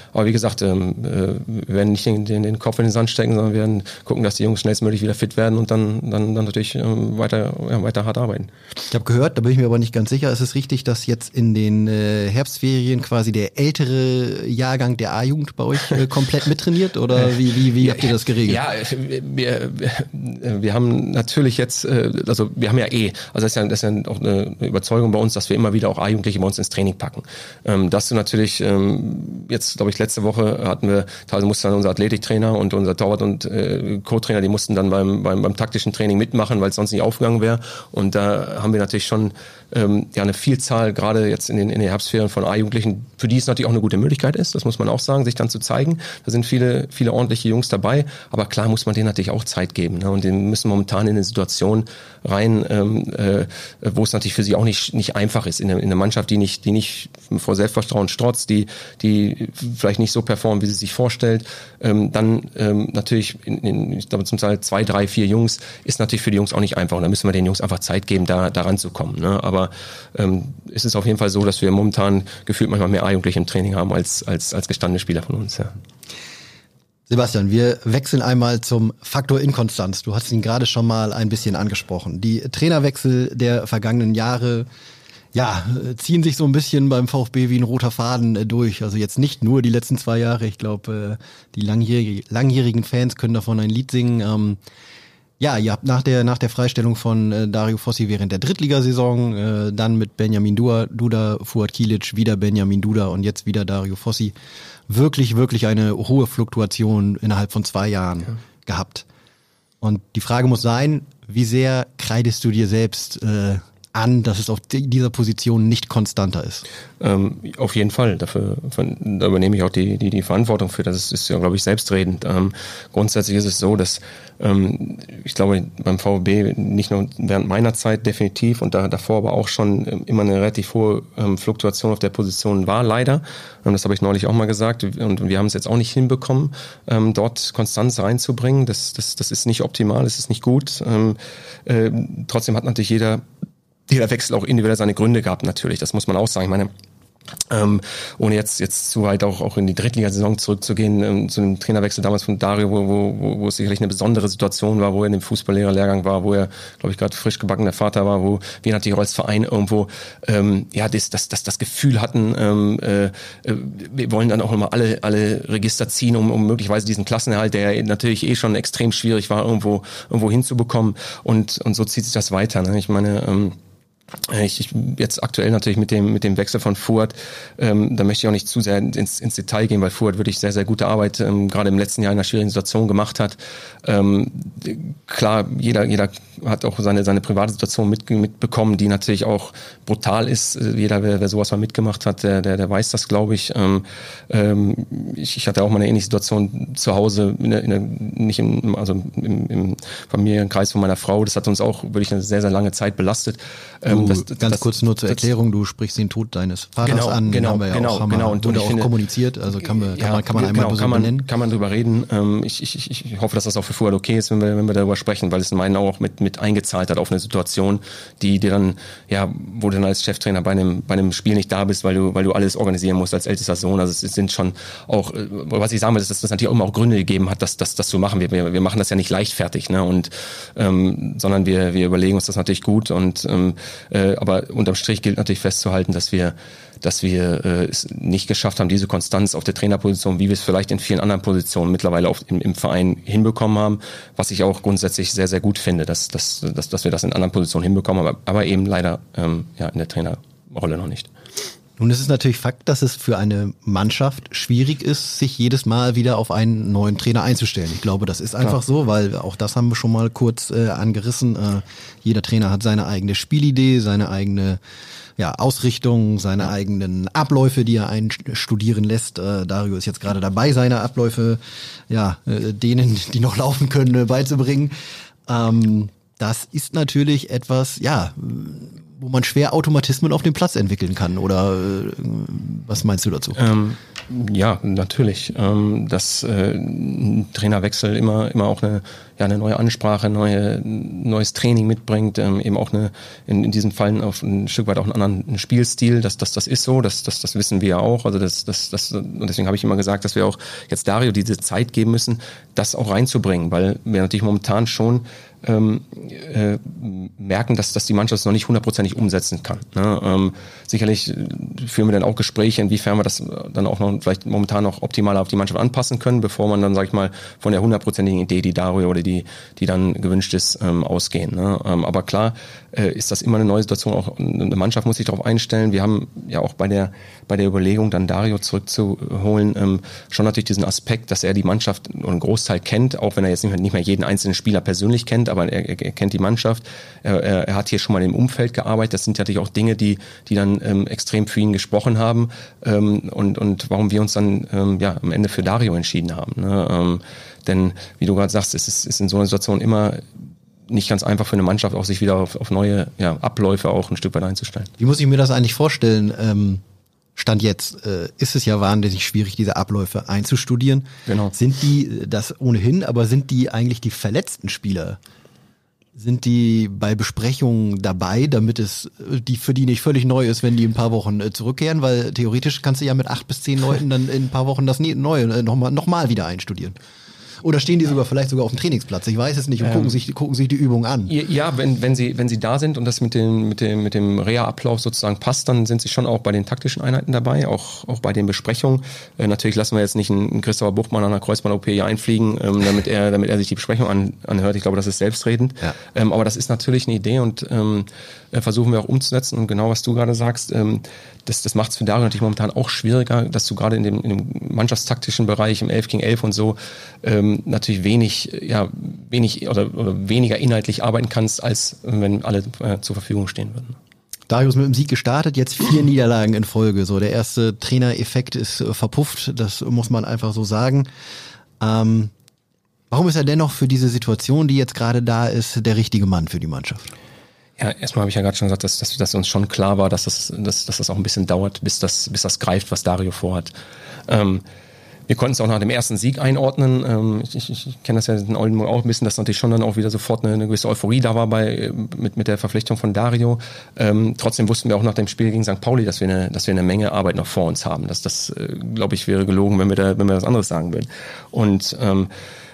aber wie gesagt, ähm, äh, wir werden nicht den, den, den Kopf in den Sand stecken, sondern wir werden gucken, dass die Jungs schnellstmöglich wieder fit werden und dann, dann, dann natürlich ähm, weiter, ja, weiter hart arbeiten. Ich habe gehört, da bin ich mir aber nicht ganz sicher, ist es richtig, dass jetzt in den äh, Herbstferien quasi der ältere Jahrgang der A-Jugend bei euch äh, komplett mittrainiert oder wie, wie, wie habt ihr das geregelt? Ja, wir, wir, wir haben natürlich jetzt, äh, also wir haben ja eh, also das ist ja, das ist ja auch eine Überzeugung bei uns, dass wir immer wieder auch A-Jugendliche bei uns ins Training packen. Ähm, dass du natürlich, ähm, jetzt glaube ich letzte Woche hatten wir, teilweise musste dann unser Athletiktrainer und unser Torwart und äh, Co-Trainer, die mussten dann beim, beim, beim taktischen Training mitmachen, weil es sonst nicht aufgegangen wäre. Und da haben wir natürlich schon ähm, ja eine Vielzahl, gerade jetzt in den, in den Herbstferien von A-Jugendlichen, für die es natürlich auch eine gute Möglichkeit ist, das muss man auch sagen, sich dann zu zeigen. Da sind viele, viele ordentliche Jungs dabei, aber klar muss man denen natürlich auch Zeit geben. Ne? Und denen müssen momentan in eine Situation rein, ähm, äh, wo es natürlich für sie auch nicht, nicht einfach ist. In der, in der Mannschaft, die nicht, die nicht vor Selbstvertrauen strotzt, die, die vielleicht nicht so performen, wie sie sich vorstellt. Ähm, dann ähm, natürlich, in, in, ich glaube zum Teil zwei, drei, vier Jungs, ist natürlich für die Jungs auch nicht einfach. Und da müssen wir den Jungs einfach Zeit geben, da, da ranzukommen. Ne? Aber ähm, es ist auf jeden Fall so, dass wir momentan gefühlt manchmal mehr A-Jugendliche im Training haben als, als, als gestandene Spieler von uns. Ja. Sebastian, wir wechseln einmal zum Faktor Inkonstanz. Du hast ihn gerade schon mal ein bisschen angesprochen. Die Trainerwechsel der vergangenen Jahre, ja, ziehen sich so ein bisschen beim VfB wie ein roter Faden durch. Also jetzt nicht nur die letzten zwei Jahre. Ich glaube, die langjährige, langjährigen Fans können davon ein Lied singen. Ähm, ja, ihr habt nach der, nach der Freistellung von äh, Dario Fossi während der Drittligasaison, äh, dann mit Benjamin Duda, Duda, Fuad Kilic, wieder Benjamin Duda und jetzt wieder Dario Fossi, wirklich, wirklich eine hohe Fluktuation innerhalb von zwei Jahren ja. gehabt. Und die Frage muss sein, wie sehr kreidest du dir selbst äh, an, dass es auf dieser Position nicht konstanter ist? Ähm, auf jeden Fall. Dafür von, da übernehme ich auch die, die, die Verantwortung für. Das ist, ist ja, glaube ich, selbstredend. Ähm, grundsätzlich ist es so, dass ähm, ich glaube, beim VfB nicht nur während meiner Zeit definitiv und da, davor aber auch schon ähm, immer eine relativ hohe ähm, Fluktuation auf der Position war, leider. Ähm, das habe ich neulich auch mal gesagt. Und wir haben es jetzt auch nicht hinbekommen, ähm, dort Konstanz reinzubringen. Das, das, das ist nicht optimal, das ist nicht gut. Ähm, äh, trotzdem hat natürlich jeder Jeder Wechsel auch individuell seine Gründe gehabt, natürlich. Das muss man auch sagen. Ich meine, ähm, ohne jetzt jetzt zu weit auch auch in die Drittligasaison zurückzugehen, ähm, zu dem Trainerwechsel damals von Dario, wo, wo, wo es sicherlich eine besondere Situation war, wo er in dem Fußballlehrerlehrgang war, wo er, glaube ich, gerade frisch gebackener Vater war, wo wir natürlich auch als Verein irgendwo ähm, ja das, das, das, das Gefühl hatten, ähm, äh, wir wollen dann auch immer alle alle Register ziehen, um, um möglicherweise diesen Klassenerhalt, der natürlich eh schon extrem schwierig war, irgendwo irgendwo hinzubekommen. Und und so zieht sich das weiter. Ne? Ich meine, ähm, Ich, ich jetzt aktuell natürlich mit dem mit dem Wechsel von Fuad, ähm, da möchte ich auch nicht zu sehr ins, ins Detail gehen, weil Fuad wirklich sehr sehr gute Arbeit ähm, gerade im letzten Jahr in einer schwierigen Situation gemacht hat. Ähm, klar, jeder jeder hat auch seine seine private Situation mit, mitbekommen, die natürlich auch brutal ist. Jeder, wer, wer sowas mal mitgemacht hat, der der, der weiß das, glaube ich. Ähm, ähm, ich. Ich hatte auch mal eine ähnliche Situation zu Hause, in der, in der, nicht im also im, im Familienkreis von meiner Frau. Das hat uns auch wirklich eine sehr sehr lange Zeit belastet. Ähm, Du, das, das, ganz das, kurz nur zur Erklärung, du sprichst den Tod deines Vaters genau, an, genau, haben wir ja genau, auch, haben genau. wir, Und, wurde und auch finde, kommuniziert, also kann man, ja, kann man, kann man einmal genau, so kann man, benennen. Kann man drüber reden. Ähm, ich, ich, ich hoffe, dass das auch für Fuad okay ist, wenn wir, wenn wir darüber sprechen, weil es in meinen Augen auch mit, mit eingezahlt hat auf eine Situation, die dir dann, ja, wo du dann als Cheftrainer bei einem, bei einem Spiel nicht da bist, weil du, weil du alles organisieren musst als ältester Sohn. Also es sind schon auch, was ich sagen will, ist, dass das natürlich auch immer auch Gründe gegeben hat, dass das, das zu machen. Wir, wir, wir machen das ja nicht leichtfertig, ne, und, ähm, sondern wir, wir überlegen uns das natürlich gut und, ähm, äh, aber unterm Strich gilt natürlich festzuhalten, dass wir, dass wir äh, es nicht geschafft haben, diese Konstanz auf der Trainerposition, wie wir es vielleicht in vielen anderen Positionen mittlerweile auf, im, im Verein hinbekommen haben, was ich auch grundsätzlich sehr, sehr gut finde, dass, dass, dass, dass wir das in anderen Positionen hinbekommen, aber, aber eben leider ähm, ja, in der Trainerrolle noch nicht. Nun ist es natürlich Fakt, dass es für eine Mannschaft schwierig ist, sich jedes Mal wieder auf einen neuen Trainer einzustellen. Ich glaube, das ist einfach Klar. so, weil auch das haben wir schon mal kurz äh, angerissen. Äh, jeder Trainer hat seine eigene Spielidee, seine eigene ja, Ausrichtung, seine ja. eigenen Abläufe, die er einstudieren lässt. Äh, Dario ist jetzt gerade dabei, seine Abläufe ja äh, denen, die noch laufen können, äh, beizubringen. Ähm, das ist natürlich etwas, ja, wo man schwer Automatismen auf dem Platz entwickeln kann, oder äh, was meinst du dazu? Ähm, ja, natürlich. Ähm, dass äh, ein Trainerwechsel immer immer auch eine, ja, eine neue Ansprache, neue, neues Training mitbringt, ähm, eben auch eine, in, in diesem Fall auf ein Stück weit auch einen anderen Spielstil. Das, das, das ist so, das, das, das wissen wir ja auch. Also das, das, das, und deswegen habe ich immer gesagt, dass wir auch jetzt Dario diese Zeit geben müssen, das auch reinzubringen, weil wir natürlich momentan schon Ähm, äh, merken, dass, dass die Mannschaft es noch nicht hundertprozentig umsetzen kann. Ne? Ähm, sicherlich führen wir dann auch Gespräche, inwiefern wir das dann auch noch vielleicht momentan noch optimaler auf die Mannschaft anpassen können, bevor man dann, sag ich mal, von der hundertprozentigen Idee, die Dario oder die, die dann gewünscht ist, ähm, ausgehen. Ne? Ähm, aber klar äh, ist das immer eine neue Situation, auch eine Mannschaft muss sich darauf einstellen. Wir haben ja auch bei der, bei der Überlegung, dann Dario zurückzuholen, ähm, schon natürlich diesen Aspekt, dass er die Mannschaft oder einen Großteil kennt, auch wenn er jetzt nicht mehr, nicht mehr jeden einzelnen Spieler persönlich kennt, aber er, er, er kennt die Mannschaft, er, er, er hat hier schon mal im Umfeld gearbeitet, das sind natürlich auch Dinge, die, die dann ähm, extrem für ihn gesprochen haben ähm, und, und warum wir uns dann ähm, ja, am Ende für Dario entschieden haben. Ne? Ähm, denn, wie du gerade sagst, es ist, ist in so einer Situation immer nicht ganz einfach für eine Mannschaft, auch sich wieder auf, auf neue ja, Abläufe auch ein Stück weit einzustellen. Wie muss ich mir das eigentlich vorstellen? Ähm Stand jetzt äh, ist es ja wahnsinnig schwierig, diese Abläufe einzustudieren. Genau. Sind die das ohnehin, aber sind die eigentlich die verletzten Spieler? Sind die bei Besprechungen dabei, damit es die für die nicht völlig neu ist, wenn die ein paar Wochen äh, zurückkehren? Weil theoretisch kannst du ja mit acht bis zehn Leuten dann in ein paar Wochen das Neue äh, nochmal noch mal wieder einstudieren. Oder stehen die sogar vielleicht sogar auf dem Trainingsplatz? Ich weiß es nicht und ähm, gucken sich gucken sich die Übungen an. Ja, wenn wenn sie wenn sie da sind und das mit dem mit dem mit dem Reha-Ablauf sozusagen passt, dann sind sie schon auch bei den taktischen Einheiten dabei, auch auch bei den Besprechungen. Äh, natürlich lassen wir jetzt nicht einen Christopher Buchmann an einer Kreuzband-O P hier einfliegen, ähm, damit er damit er sich die Besprechung an, anhört. Ich glaube, das ist selbstredend. Ja. Ähm, aber das ist natürlich eine Idee und ähm, versuchen wir auch umzusetzen. Und genau was du gerade sagst, ähm, das das macht es für Dario natürlich momentan auch schwieriger, dass du gerade in dem in dem mannschaftstaktischen Bereich im elf gegen elf und so ähm, natürlich wenig, ja, wenig oder, oder weniger inhaltlich arbeiten kannst, als wenn alle äh, zur Verfügung stehen würden. Darius mit dem Sieg gestartet, jetzt vier Niederlagen in Folge. So, der erste Trainereffekt ist äh, verpufft, das muss man einfach so sagen. Ähm, warum ist er dennoch für diese Situation, die jetzt gerade da ist, der richtige Mann für die Mannschaft? Ja, erstmal habe ich ja gerade schon gesagt, dass, dass, dass uns schon klar war, dass das, dass, dass das auch ein bisschen dauert, bis das, bis das greift, was Dario vorhat. Ähm, Wir konnten es auch nach dem ersten Sieg einordnen. Ähm, ich ich, ich kenne das ja in Oldenburg auch ein bisschen, dass natürlich schon dann auch wieder sofort eine, eine gewisse Euphorie da war bei mit mit der Verpflichtung von Dario. Ähm, trotzdem wussten wir auch nach dem Spiel gegen Sankt Pauli, dass wir eine dass wir eine Menge Arbeit noch vor uns haben. Das das äh, glaube ich wäre gelogen, wenn wir da wenn wir was anderes sagen würden. Und ähm,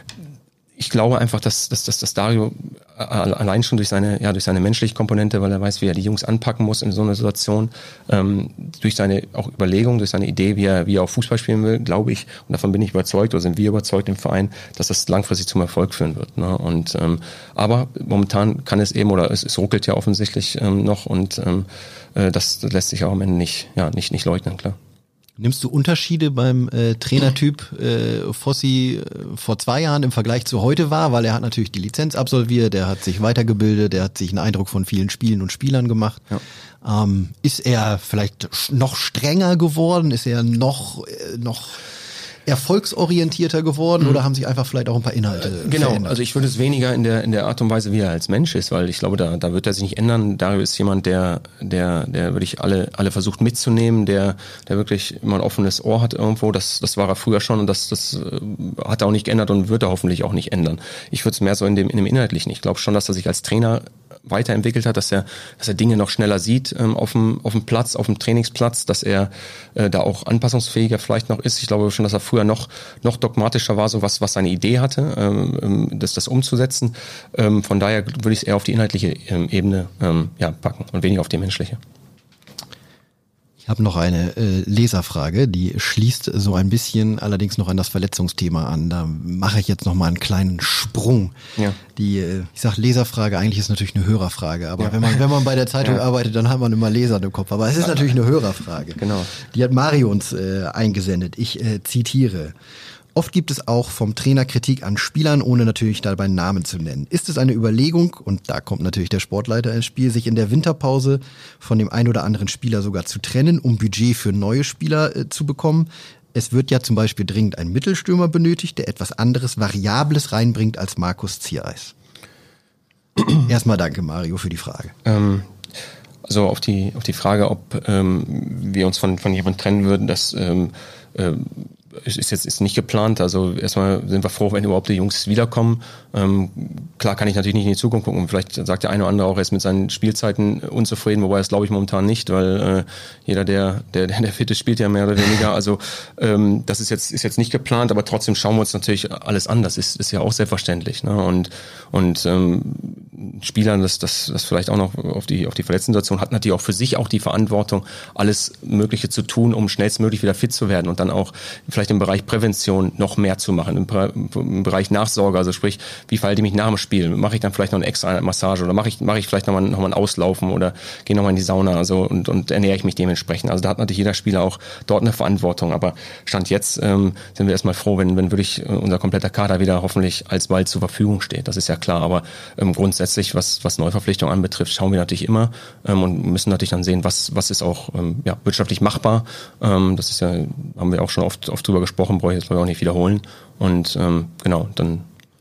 ich glaube einfach, dass, dass, dass, dass Dario allein schon durch seine, ja, durch seine menschliche Komponente, weil er weiß, wie er die Jungs anpacken muss in so einer Situation, ähm, durch seine auch Überlegung, durch seine Idee, wie er, wie er auch Fußball spielen will, glaube ich, und davon bin ich überzeugt, oder sind wir überzeugt im Verein, dass das langfristig zum Erfolg führen wird. Ne? Und, ähm, aber momentan kann es eben, oder es, es ruckelt ja offensichtlich ähm, noch und ähm, äh, das lässt sich auch am Ende nicht, ja, nicht, nicht leugnen, klar. Nimmst du Unterschiede beim äh, Trainertyp äh, Fossi äh, vor zwei Jahren im Vergleich zu heute wahr? Weil er hat natürlich die Lizenz absolviert, der hat sich weitergebildet, der hat sich einen Eindruck von vielen Spielen und Spielern gemacht. Ja. Ähm, ist er vielleicht noch strenger geworden? Ist er noch äh, noch erfolgsorientierter geworden mhm. oder haben sich einfach vielleicht auch ein paar Inhalte äh, genau, verändert? Also ich würde es weniger in der in der Art und Weise, wie er als Mensch ist, weil ich glaube, da da wird er sich nicht ändern. Dario ist jemand, der der der wirklich alle alle versucht mitzunehmen, der der wirklich immer ein offenes Ohr hat irgendwo. Das das war er früher schon und das das hat er auch nicht geändert und wird er hoffentlich auch nicht ändern. Ich würde es mehr so in dem in dem Inhaltlichen. Ich glaube schon, dass er sich als Trainer weiterentwickelt hat, dass er dass er Dinge noch schneller sieht ähm, auf dem auf dem Platz, auf dem Trainingsplatz, dass er äh, da auch anpassungsfähiger vielleicht noch ist. Ich glaube schon, dass er früher noch noch dogmatischer war, so was was seine Idee hatte, ähm, das das umzusetzen. Ähm, von daher würde ich es eher auf die inhaltliche ähm, Ebene ähm, ja packen und weniger auf die menschliche. Ich habe noch eine äh, Leserfrage, die schließt so ein bisschen allerdings noch an das Verletzungsthema an. Da mache ich jetzt noch mal einen kleinen Sprung. Ja. Die, äh, ich sag Leserfrage, eigentlich ist natürlich eine Hörerfrage, aber ja. wenn man wenn man bei der Zeitung ja. arbeitet, dann hat man immer Leser im Kopf. Aber es ist natürlich eine Hörerfrage. Genau. Die hat Mario uns äh, eingesendet. Ich äh, zitiere. Oft gibt es auch vom Trainer Kritik an Spielern, ohne natürlich dabei Namen zu nennen. Ist es eine Überlegung, und da kommt natürlich der Sportleiter ins Spiel, sich in der Winterpause von dem ein oder anderen Spieler sogar zu trennen, um Budget für neue Spieler äh, zu bekommen? Es wird ja zum Beispiel dringend ein Mittelstürmer benötigt, der etwas anderes, Variables reinbringt als Markus Ziereis. Erstmal danke, Mario, für die Frage. Ähm, also auf die auf die Frage, ob ähm, wir uns von von jemandem trennen würden, das ähm, äh, ist jetzt ist nicht geplant. Also erstmal sind wir froh, wenn überhaupt die Jungs wiederkommen. Ähm, klar kann ich natürlich nicht in die Zukunft gucken. Vielleicht sagt der eine oder andere auch, er ist mit seinen Spielzeiten unzufrieden, wobei das glaube ich momentan nicht, weil äh, jeder, der der der fit ist, spielt ja mehr oder weniger. Also ähm, das ist jetzt ist jetzt nicht geplant, aber trotzdem schauen wir uns natürlich alles an. Das ist ist ja auch selbstverständlich. Ne? Und und ähm, Spielern, das das das vielleicht auch noch auf die auf die Verletzten-Situation hat natürlich auch für sich auch die Verantwortung, alles Mögliche zu tun, um schnellstmöglich wieder fit zu werden und dann auch vielleicht im Bereich Prävention noch mehr zu machen, im, im Bereich Nachsorge, also sprich, wie verhalte ich mich nach dem Spiel? Mache ich dann vielleicht noch eine extra Massage oder mache ich mache ich vielleicht noch mal, noch mal ein Auslaufen oder gehe noch mal in die Sauna, also und und ernähre ich mich dementsprechend. Also da hat natürlich jeder Spieler auch dort eine Verantwortung, aber Stand jetzt ähm, sind wir erstmal froh, wenn wenn wirklich unser kompletter Kader wieder hoffentlich alsbald zur Verfügung steht. Das ist ja klar, aber ähm, grundsätzlich, was was Neuverpflichtung anbetrifft, schauen wir natürlich immer ähm, und müssen natürlich dann sehen, was was ist auch ähm, ja, wirtschaftlich machbar. Ähm, das ist ja, haben wir auch schon oft oft drüber gesprochen, brauche ich jetzt glaube ich auch nicht wiederholen. Und ähm, genau, dann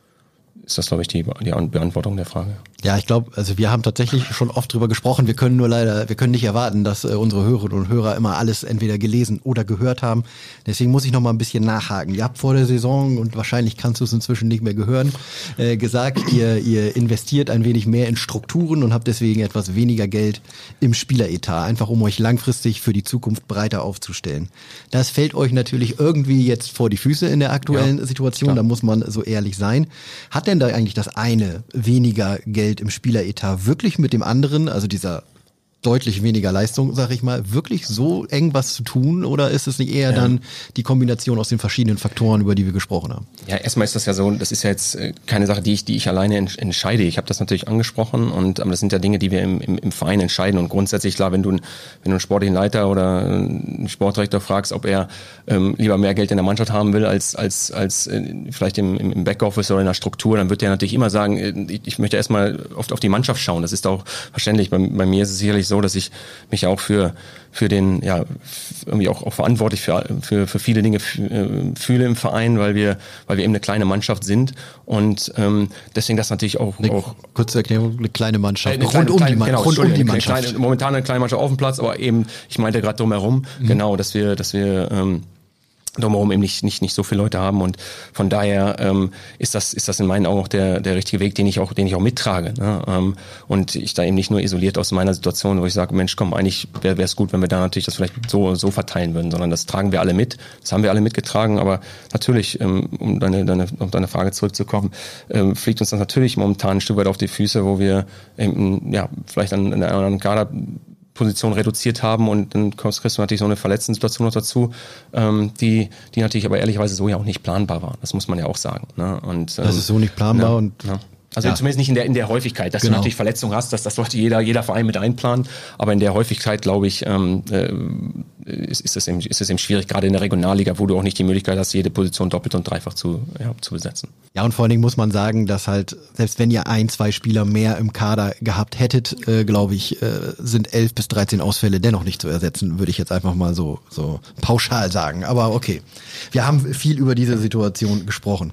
ist das, glaube ich, die, die Beantwortung der Frage. Ja, ich glaube, also wir haben tatsächlich schon oft drüber gesprochen. Wir können nur leider, wir können nicht erwarten, dass äh, unsere Hörerinnen und Hörer immer alles entweder gelesen oder gehört haben. Deswegen muss ich noch mal ein bisschen nachhaken. Ihr habt vor der Saison, und wahrscheinlich kannst du es inzwischen nicht mehr gehören, äh, gesagt, ihr, ihr investiert ein wenig mehr in Strukturen und habt deswegen etwas weniger Geld im Spieleretat, einfach um euch langfristig für die Zukunft breiter aufzustellen. Das fällt euch natürlich irgendwie jetzt vor die Füße in der aktuellen ja, Situation, klar. Da muss man so ehrlich sein. Hat denn da eigentlich das eine weniger Geld im Spieleretat wirklich mit dem anderen, also dieser deutlich weniger Leistung, sag ich mal, wirklich so eng was zu tun, oder ist es nicht eher ja. dann die Kombination aus den verschiedenen Faktoren, über die wir gesprochen haben? Ja, erstmal ist das ja so, das ist ja jetzt keine Sache, die ich, die ich alleine entscheide. Ich habe das natürlich angesprochen, und aber das sind ja Dinge, die wir im, im, im Verein entscheiden. Und grundsätzlich, klar, wenn du, wenn du einen sportlichen Leiter oder einen Sportdirektor fragst, ob er ähm, lieber mehr Geld in der Mannschaft haben will als als als äh, vielleicht im, im Backoffice oder in der Struktur, dann wird er natürlich immer sagen, ich, ich möchte erstmal oft auf die Mannschaft schauen. Das ist auch verständlich. Bei, bei mir ist es sicherlich so, dass ich mich auch für für den ja irgendwie auch, auch verantwortlich für für für viele Dinge fühle im Verein, weil wir weil wir eben eine kleine Mannschaft sind, und ähm, deswegen das natürlich auch eine, auch kurze Erklärung, eine kleine Mannschaft, eine rund, kleine, um, kleine, die Man- genau, rund um die Mannschaft. Kleine, momentan eine kleine Mannschaft auf dem Platz, aber eben, ich meinte gerade drumherum, mhm. genau, dass wir dass wir ähm, drumherum eben nicht nicht nicht so viele Leute haben, und von daher ähm, ist das ist das in meinen Augen auch der der richtige Weg, den ich auch den ich auch mittrage, ne? ähm, und ich da eben nicht nur isoliert aus meiner Situation, wo ich sage, Mensch, komm, eigentlich wäre es gut, wenn wir da natürlich das vielleicht so so verteilen würden, sondern das tragen wir alle mit, das haben wir alle mitgetragen, aber natürlich, ähm, um deine deine auf deine Frage zurückzukommen, ähm, fliegt uns das natürlich momentan ein Stück weit auf die Füße, wo wir eben, ja vielleicht an, an einer anderen Kader Position reduziert haben, und dann kriegst du natürlich so eine Verletzten-Situation noch dazu, ähm, die die natürlich aber ehrlicherweise so ja auch nicht planbar war. Das muss man ja auch sagen. Ne? Und, ähm, das ist so nicht planbar, ja, und ja. Also ja. zumindest nicht in der in der Häufigkeit, dass genau. du natürlich Verletzungen hast, dass das sollte jeder jeder Verein mit einplanen, aber in der Häufigkeit, glaube ich, ähm, äh, ist, ist es eben ist es eben schwierig, gerade in der Regionalliga, wo du auch nicht die Möglichkeit hast, jede Position doppelt und dreifach zu ja, zu besetzen. Ja, und vor allen Dingen muss man sagen, dass halt, selbst wenn ihr ein, zwei Spieler mehr im Kader gehabt hättet, äh, glaube ich, äh, sind elf bis dreizehn Ausfälle dennoch nicht zu ersetzen, würde ich jetzt einfach mal so so pauschal sagen. Aber okay, wir haben viel über diese Situation gesprochen.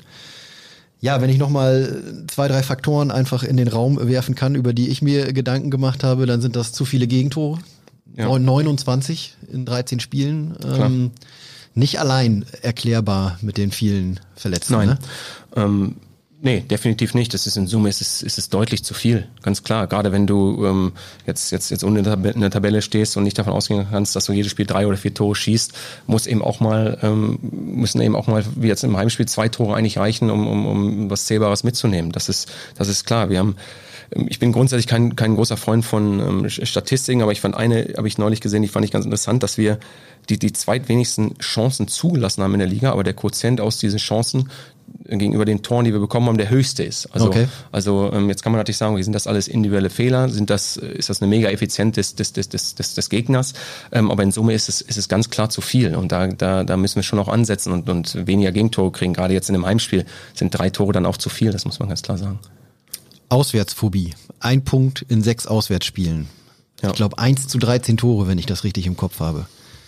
Ja, wenn ich nochmal zwei, drei Faktoren einfach in den Raum werfen kann, über die ich mir Gedanken gemacht habe, dann sind das zu viele Gegentore. Ja. neunundzwanzig in dreizehn Spielen. Ähm, nicht allein erklärbar mit den vielen Verletzten. Nein. Ne? Ähm, nee, definitiv nicht. Das ist in Summe ist es, ist es deutlich zu viel. Ganz klar. Gerade wenn du ähm, jetzt, jetzt, jetzt unten in der Tabelle stehst und nicht davon ausgehen kannst, dass du jedes Spiel drei oder vier Tore schießt, muss eben auch mal, ähm, müssen eben auch mal, wie jetzt im Heimspiel, zwei Tore eigentlich reichen, um, um, um was Zählbares mitzunehmen. Das ist, das ist klar. Wir haben, ich bin grundsätzlich kein, kein großer Freund von ähm, Statistiken, aber ich fand eine, habe ich neulich gesehen, die fand ich ganz interessant, dass wir die, die zweitwenigsten Chancen zugelassen haben in der Liga, aber der Quotient aus diesen Chancen gegenüber den Toren, die wir bekommen haben, der höchste ist. Also, okay. also ähm, jetzt kann man natürlich sagen, okay, sind das alles individuelle Fehler? Sind das, ist das eine mega Effizienz des, des, des, des, des, des Gegners? Ähm, aber in Summe ist es, ist es ganz klar zu viel. Und da, da, da müssen wir schon auch ansetzen und, und weniger Gegentore kriegen. Gerade jetzt in dem Heimspiel sind drei Tore dann auch zu viel. Das muss man ganz klar sagen. Auswärtsphobie. Ein Punkt in sechs Auswärtsspielen. Ja. Ich glaube eins zu dreizehn Tore, wenn ich das richtig im Kopf habe.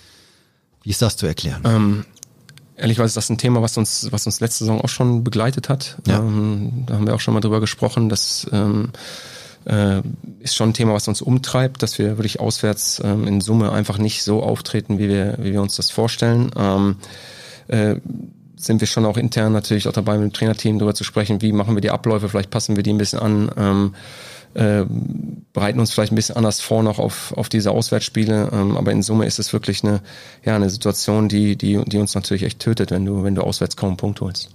Wie ist das zu erklären? Ähm, Ehrlicherweise ist das ein Thema, was uns, was uns letzte Saison auch schon begleitet hat. Ja. Ähm, da haben wir auch schon mal drüber gesprochen. Das ähm, äh, ist schon ein Thema, was uns umtreibt, dass wir wirklich auswärts ähm, in Summe einfach nicht so auftreten, wie wir, wie wir uns das vorstellen. Ähm, äh, sind wir schon auch intern natürlich auch dabei, mit dem Trainerteam darüber zu sprechen, wie machen wir die Abläufe, vielleicht passen wir die ein bisschen an, ähm, äh, bereiten uns vielleicht ein bisschen anders vor noch auf, auf diese Auswärtsspiele, ähm, aber in Summe ist es wirklich eine, ja, eine Situation, die, die, die uns natürlich echt tötet, wenn du, wenn du auswärts kaum einen Punkt holst.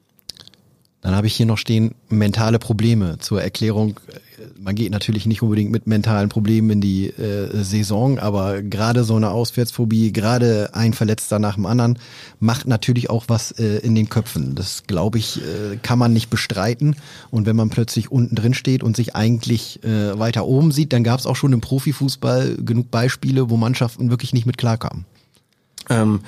Dann habe ich hier noch stehen, mentale Probleme. Zur Erklärung, man geht natürlich nicht unbedingt mit mentalen Problemen in die äh, Saison, aber gerade so eine Auswärtsphobie, gerade ein Verletzter nach dem anderen, macht natürlich auch was äh, in den Köpfen. Das, glaube ich, äh, kann man nicht bestreiten. Und wenn man plötzlich unten drin steht und sich eigentlich äh, weiter oben sieht, dann gab es auch schon im Profifußball genug Beispiele, wo Mannschaften wirklich nicht mit klarkamen. Ähm,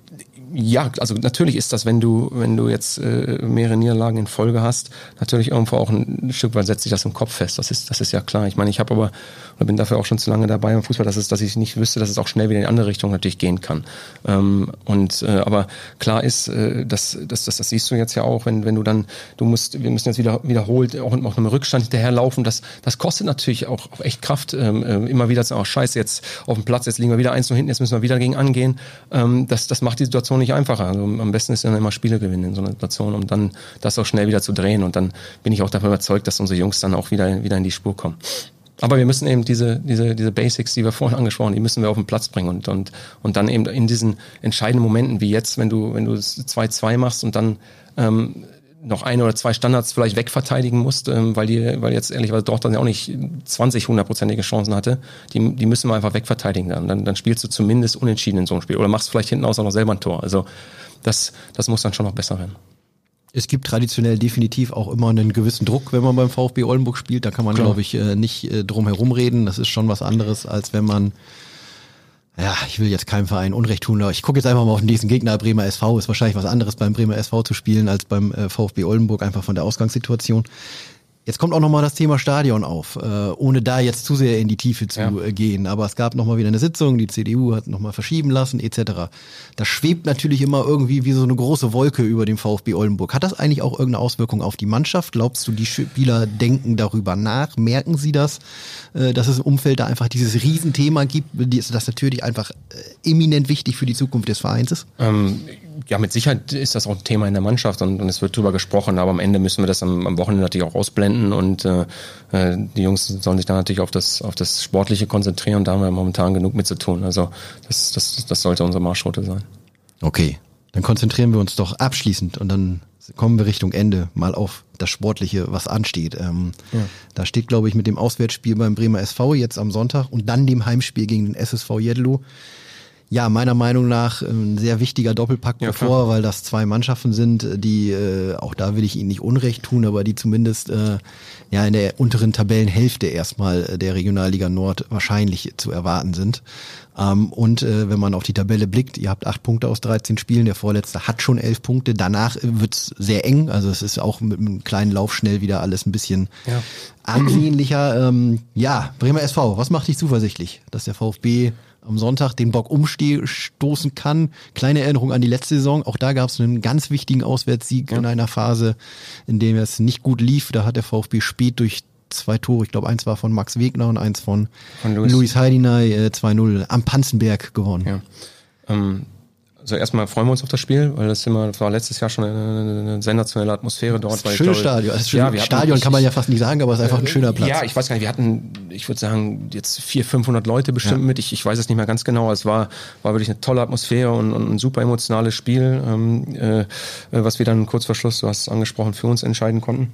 Ja, also natürlich ist das, wenn du, wenn du jetzt äh, mehrere Niederlagen in Folge hast, natürlich irgendwo auch ein, ein Stück weit setzt sich das im Kopf fest. Das ist, das ist ja klar. Ich meine, ich habe aber oder bin dafür auch schon zu lange dabei im Fußball, dass es, dass ich nicht wüsste, dass es auch schnell wieder in die andere Richtung natürlich gehen kann. Ähm, und äh, aber klar ist, äh, dass, dass, dass das siehst du jetzt ja auch, wenn, wenn du dann, du musst, wir müssen jetzt wieder wiederholt auch noch einem Rückstand hinterherlaufen. Das, das kostet natürlich auch, auch echt Kraft. Ähm, äh, immer wieder zu sagen, oh, scheiße, jetzt auf dem Platz, jetzt liegen wir wieder eins zu hinten, jetzt müssen wir wieder gegen angehen. Ähm, das, das macht die Situation nicht einfacher. Also am besten ist ja dann immer Spiele gewinnen in so einer Situation, um dann das auch schnell wieder zu drehen. Und dann bin ich auch davon überzeugt, dass unsere Jungs dann auch wieder wieder in die Spur kommen. Aber wir müssen eben diese diese diese Basics, die wir vorhin angesprochen haben, die müssen wir auf den Platz bringen und und und dann eben in diesen entscheidenden Momenten wie jetzt, wenn du wenn du zwei zwei machst und dann ähm, noch ein oder zwei Standards vielleicht wegverteidigen musst, ähm, weil die, weil jetzt ehrlicherweise Dortmund ja auch nicht zwanzig hundertprozentige Chancen hatte, die, die müssen wir einfach wegverteidigen dann. dann. Dann spielst du zumindest unentschieden in so einem Spiel oder machst vielleicht hinten aus auch noch selber ein Tor. Also das, das muss dann schon noch besser werden. Es gibt traditionell definitiv auch immer einen gewissen Druck, wenn man beim VfB Oldenburg spielt. Da kann man, glaube ich, nicht drum herum reden. Das ist schon was anderes, als wenn man, ja, ich will jetzt keinem Verein Unrecht tun, aber ich gucke jetzt einfach mal auf den nächsten Gegner. Bremer S V ist wahrscheinlich was anderes beim Bremer S V zu spielen als beim VfB Oldenburg, einfach von der Ausgangssituation. Jetzt kommt auch nochmal das Thema Stadion auf, äh, ohne da jetzt zu sehr in die Tiefe zu ja. äh, gehen. Aber es gab nochmal wieder eine Sitzung, die C D U hat nochmal verschieben lassen, et cetera. Das schwebt natürlich immer irgendwie wie so eine große Wolke über dem VfB Oldenburg. Hat das eigentlich auch irgendeine Auswirkung auf die Mannschaft? Glaubst du, die Spieler denken darüber nach? Merken sie das, äh, dass es im Umfeld da einfach dieses Riesenthema gibt, das natürlich einfach äh, eminent wichtig für die Zukunft des Vereins ist? Ähm, ja, mit Sicherheit ist das auch ein Thema in der Mannschaft und, und es wird drüber gesprochen, aber am Ende müssen wir das am, am Wochenende natürlich auch ausblenden und äh, die Jungs sollen sich dann natürlich auf das, auf das Sportliche konzentrieren und da haben wir momentan genug mit zu tun. Also das, das, das sollte unsere Marschroute sein. Okay, dann konzentrieren wir uns doch abschließend und dann kommen wir Richtung Ende mal auf das Sportliche, was ansteht. Ähm, ja. Da steht, glaube ich, mit dem Auswärtsspiel beim Bremer S V jetzt am Sonntag und dann dem Heimspiel gegen den S S V Jedlo. Ja, meiner Meinung nach ein sehr wichtiger Doppelpack ja, bevor, klar. weil das zwei Mannschaften sind, die, äh, auch da will ich ihnen nicht Unrecht tun, aber die zumindest äh, ja in der unteren Tabellenhälfte erstmal der Regionalliga Nord wahrscheinlich zu erwarten sind. Ähm, und äh, wenn man auf die Tabelle blickt, ihr habt acht Punkte aus dreizehn Spielen, der Vorletzte hat schon elf Punkte, danach wird's sehr eng, also es ist auch mit einem kleinen Lauf schnell wieder alles ein bisschen ja. ansehnlicher. Ähm, ja, Bremer S V, was macht dich zuversichtlich, dass der VfB am Sonntag den Bock umstoßen kann? Kleine Erinnerung an die letzte Saison. Auch da gab es einen ganz wichtigen Auswärtssieg ja. in einer Phase, in dem es nicht gut lief. Da hat der VfB spät durch zwei Tore, ich glaube eins war von Max Wegner und eins von, von Luis, Luis Heidinay, äh, zwei null am Panzenberg gewonnen. Ja. Ähm, also erstmal freuen wir uns auf das Spiel, weil das immer, das war letztes Jahr schon eine, eine sensationelle Atmosphäre dort. Das ist ein schönes Stadion. Das ist ja, Stadion hatten, kann man ja fast nicht sagen, aber es ist einfach ein schöner Platz. Ja, ich weiß gar nicht, wir hatten, ich würde sagen, jetzt vierhundert, fünfhundert Leute bestimmt ja. mit. Ich, ich weiß es nicht mehr ganz genau. Es war, war wirklich eine tolle Atmosphäre und, und ein super emotionales Spiel, ähm, äh, was wir dann kurz vor Schluss, du hast es angesprochen, für uns entscheiden konnten.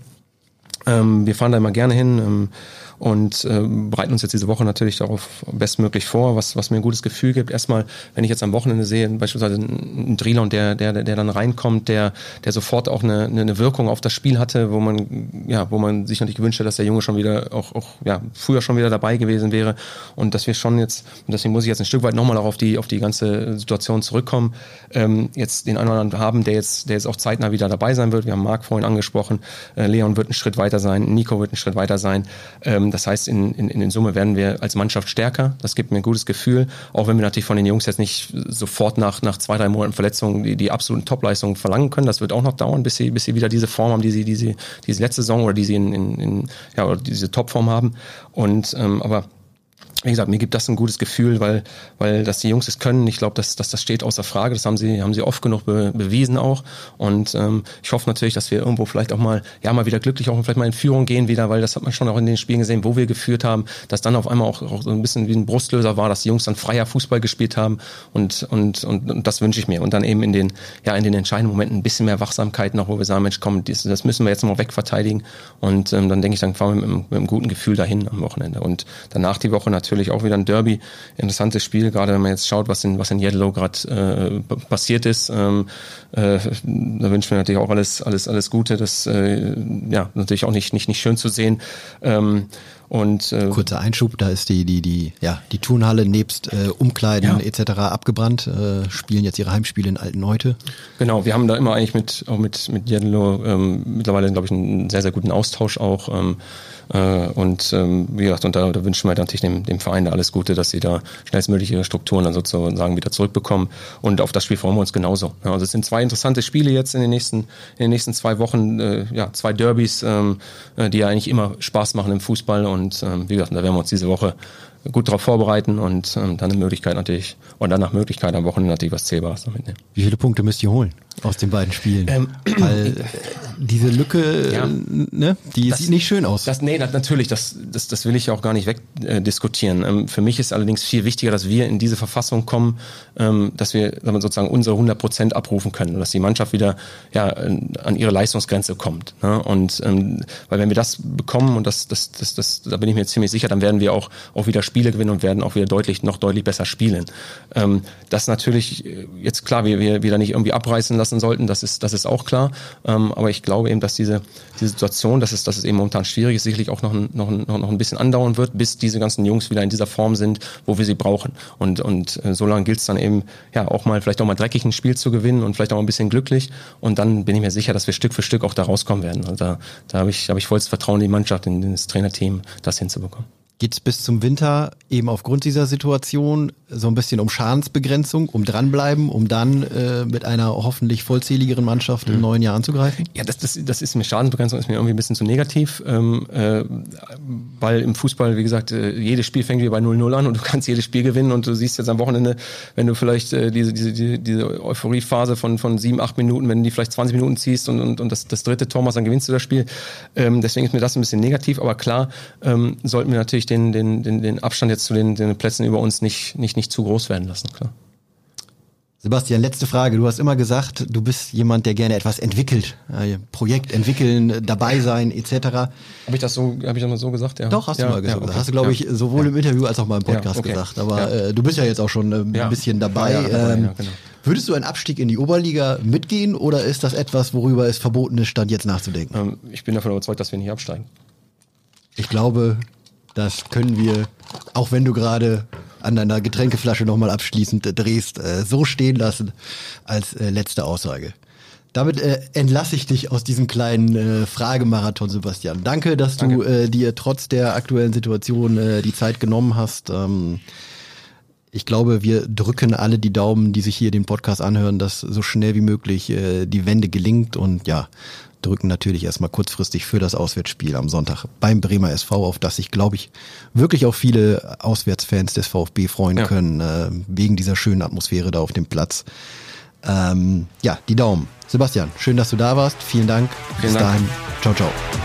Ähm, wir fahren da immer gerne hin ähm, und äh, bereiten uns jetzt diese Woche natürlich darauf bestmöglich vor, was was mir ein gutes Gefühl gibt. Erstmal, wenn ich jetzt am Wochenende sehe, beispielsweise einen Drielon, der der der dann reinkommt, der der sofort auch eine eine Wirkung auf das Spiel hatte, wo man ja, wo man sich natürlich gewünscht hat, dass der Junge schon wieder auch auch ja früher schon wieder dabei gewesen wäre und dass wir schon jetzt, und deswegen muss ich jetzt ein Stück weit nochmal auch auf die auf die ganze Situation zurückkommen, ähm, jetzt den einen oder anderen haben, der jetzt der jetzt auch zeitnah wieder dabei sein wird. Wir haben Marc vorhin angesprochen, äh, Leon wird einen Schritt weiter sein, Nico wird einen Schritt weiter sein. Ähm, das heißt, in, in, in Summe werden wir als Mannschaft stärker. Das gibt mir ein gutes Gefühl, auch wenn wir natürlich von den Jungs jetzt nicht sofort nach, nach zwei, drei Monaten Verletzungen die, die absoluten Topleistungen verlangen können. Das wird auch noch dauern, bis sie, bis sie wieder diese Form haben, die sie, die sie, diese letzte Saison oder die sie in, in, in ja, oder diese Topform haben. Und, ähm, aber wie gesagt, mir gibt das ein gutes Gefühl, weil, weil, dass die Jungs es können. Ich glaube, dass, dass das steht außer Frage. Das haben sie, haben sie oft genug be, bewiesen auch. Und ähm, ich hoffe natürlich, dass wir irgendwo vielleicht auch mal, ja, mal wieder glücklich auch vielleicht mal in Führung gehen wieder, weil das hat man schon auch in den Spielen gesehen, wo wir geführt haben, dass dann auf einmal auch, auch so ein bisschen wie ein Brustlöser war, dass die Jungs dann freier Fußball gespielt haben. Und, und, und, und das wünsche ich mir. Und dann eben in den, ja, in den entscheidenden Momenten ein bisschen mehr Wachsamkeit noch, wo wir sagen, Mensch, komm, das, das müssen wir jetzt noch wegverteidigen. Und ähm, dann denke ich, dann fahren wir mit, mit, mit einem guten Gefühl dahin am Wochenende. Und danach die Woche natürlich Natürlich auch wieder ein Derby, interessantes Spiel, gerade wenn man jetzt schaut, was in was in Yedlow gerade äh, passiert ist. Ähm, äh, da wünschen wir natürlich auch alles alles alles Gute, das äh, ja natürlich auch nicht nicht nicht schön zu sehen. Ähm, Und, äh, kurzer Einschub, da ist die die die ja die Turnhalle nebst äh, Umkleiden ja. et cetera abgebrannt, äh, spielen jetzt ihre Heimspiele in Altenleute. Genau, wir haben da immer eigentlich mit auch mit mit Yedlow ähm, mittlerweile glaube ich einen sehr sehr guten Austausch auch. Ähm, äh, und ähm, wie gesagt, und da, da wünschen wir natürlich dem, dem Verein da alles Gute, dass sie da schnellstmöglich ihre Strukturen dann sozusagen wieder zurückbekommen. Und auf das Spiel freuen wir uns genauso. Ja, also es sind zwei interessante Spiele jetzt in den nächsten in den nächsten zwei Wochen, äh, ja zwei Derbys, ähm, die ja eigentlich immer Spaß machen im Fußball. Und ähm, wie gesagt, da werden wir uns diese Woche gut darauf vorbereiten und ähm, dann eine Möglichkeit natürlich, und dann nach Möglichkeit am Wochenende natürlich was Zählbares noch mitnehmen. Wie viele Punkte müsst ihr holen aus den beiden Spielen? Ähm, Weil äh, diese Lücke, ja. ne, die das, sieht nicht schön aus. Das, nee, das, natürlich, das, das, das will ich auch gar nicht wegdiskutieren. Äh, ähm, für mich ist allerdings viel wichtiger, dass wir in diese Verfassung kommen, ähm, dass wir sagen wir, sozusagen unsere hundert Prozent abrufen können und dass die Mannschaft wieder ja, an ihre Leistungsgrenze kommt. Ne? Und ähm, weil wenn wir das bekommen, und das, das, das, das, da bin ich mir ziemlich sicher, dann werden wir auch, auch wieder Spiele gewinnen und werden auch wieder deutlich, noch deutlich besser spielen. Ähm, das natürlich jetzt klar, wir, wir wieder nicht irgendwie abreißen lassen sollten, das ist, das ist auch klar. Ähm, aber ich glaube eben, dass diese, diese Situation, dass es, dass es eben momentan schwierig ist, sicherlich auch noch ein, noch, ein, noch ein bisschen andauern wird, bis diese ganzen Jungs wieder in dieser Form sind, wo wir sie brauchen. Und, und äh, so lange gilt es dann eben, ja, auch mal, vielleicht auch mal dreckig ein Spiel zu gewinnen und vielleicht auch ein bisschen glücklich. Und dann bin ich mir sicher, dass wir Stück für Stück auch da rauskommen werden. Also da, da habe ich, habe ich volles Vertrauen in die Mannschaft, in das Trainerteam, das hinzubekommen. Geht es bis zum Winter eben aufgrund dieser Situation so ein bisschen um Schadensbegrenzung, um dranbleiben, um dann äh, mit einer hoffentlich vollzähligeren Mannschaft mhm. im neuen Jahr anzugreifen? Ja, das, das, das ist mir, Schadensbegrenzung ist mir irgendwie ein bisschen zu negativ, ähm, äh, weil im Fußball, wie gesagt, äh, jedes Spiel fängt wieder bei null null an und du kannst jedes Spiel gewinnen und du siehst jetzt am Wochenende, wenn du vielleicht äh, diese, diese, diese, diese Euphoriephase von, von sieben, acht Minuten, wenn du die vielleicht zwanzig Minuten ziehst und, und, und das, das dritte Tor machst, dann gewinnst du das Spiel. Ähm, deswegen ist mir das ein bisschen negativ, aber klar ähm, sollten wir natürlich den, den, den, den Abstand jetzt zu den, den Plätzen über uns nicht, nicht, nicht zu groß werden lassen, klar. Sebastian, letzte Frage. Du hast immer gesagt, du bist jemand, der gerne etwas entwickelt. Äh, Projekt entwickeln, dabei sein, et cetera. Habe ich das so, habe ich das mal so gesagt? Ja. Doch, hast ja, du mal gesagt. Ja, okay. Hast du, glaube ich, ja. sowohl ja. im Interview als auch mal im Podcast ja, okay. gesagt. Aber ja. äh, du bist ja jetzt auch schon äh, ein ja. bisschen dabei. Ja, ja, ähm, ja, genau. Würdest du einen Abstieg in die Oberliga mitgehen oder ist das etwas, worüber es verboten ist, Stand jetzt nachzudenken? Ähm, ich bin davon überzeugt, dass wir nicht absteigen. Ich glaube, das können wir, auch wenn du gerade an deiner Getränkeflasche nochmal abschließend drehst, äh, so stehen lassen als äh, letzte Aussage. Damit äh, entlasse ich dich aus diesem kleinen äh, Fragemarathon, Sebastian. Danke, dass Danke. du äh, dir trotz der aktuellen Situation äh, die Zeit genommen hast. Ähm, ich glaube, wir drücken alle die Daumen, die sich hier den Podcast anhören, dass so schnell wie möglich äh, die Wende gelingt und ja, drücken natürlich erstmal kurzfristig für das Auswärtsspiel am Sonntag beim Bremer S V, auf das sich, glaube ich, wirklich auch viele Auswärtsfans des VfB freuen ja. können, äh, wegen dieser schönen Atmosphäre da auf dem Platz. Ähm, ja, die Daumen. Sebastian, schön, dass du da warst. Vielen Dank. Vielen Bis Dank. dahin. Ciao, ciao.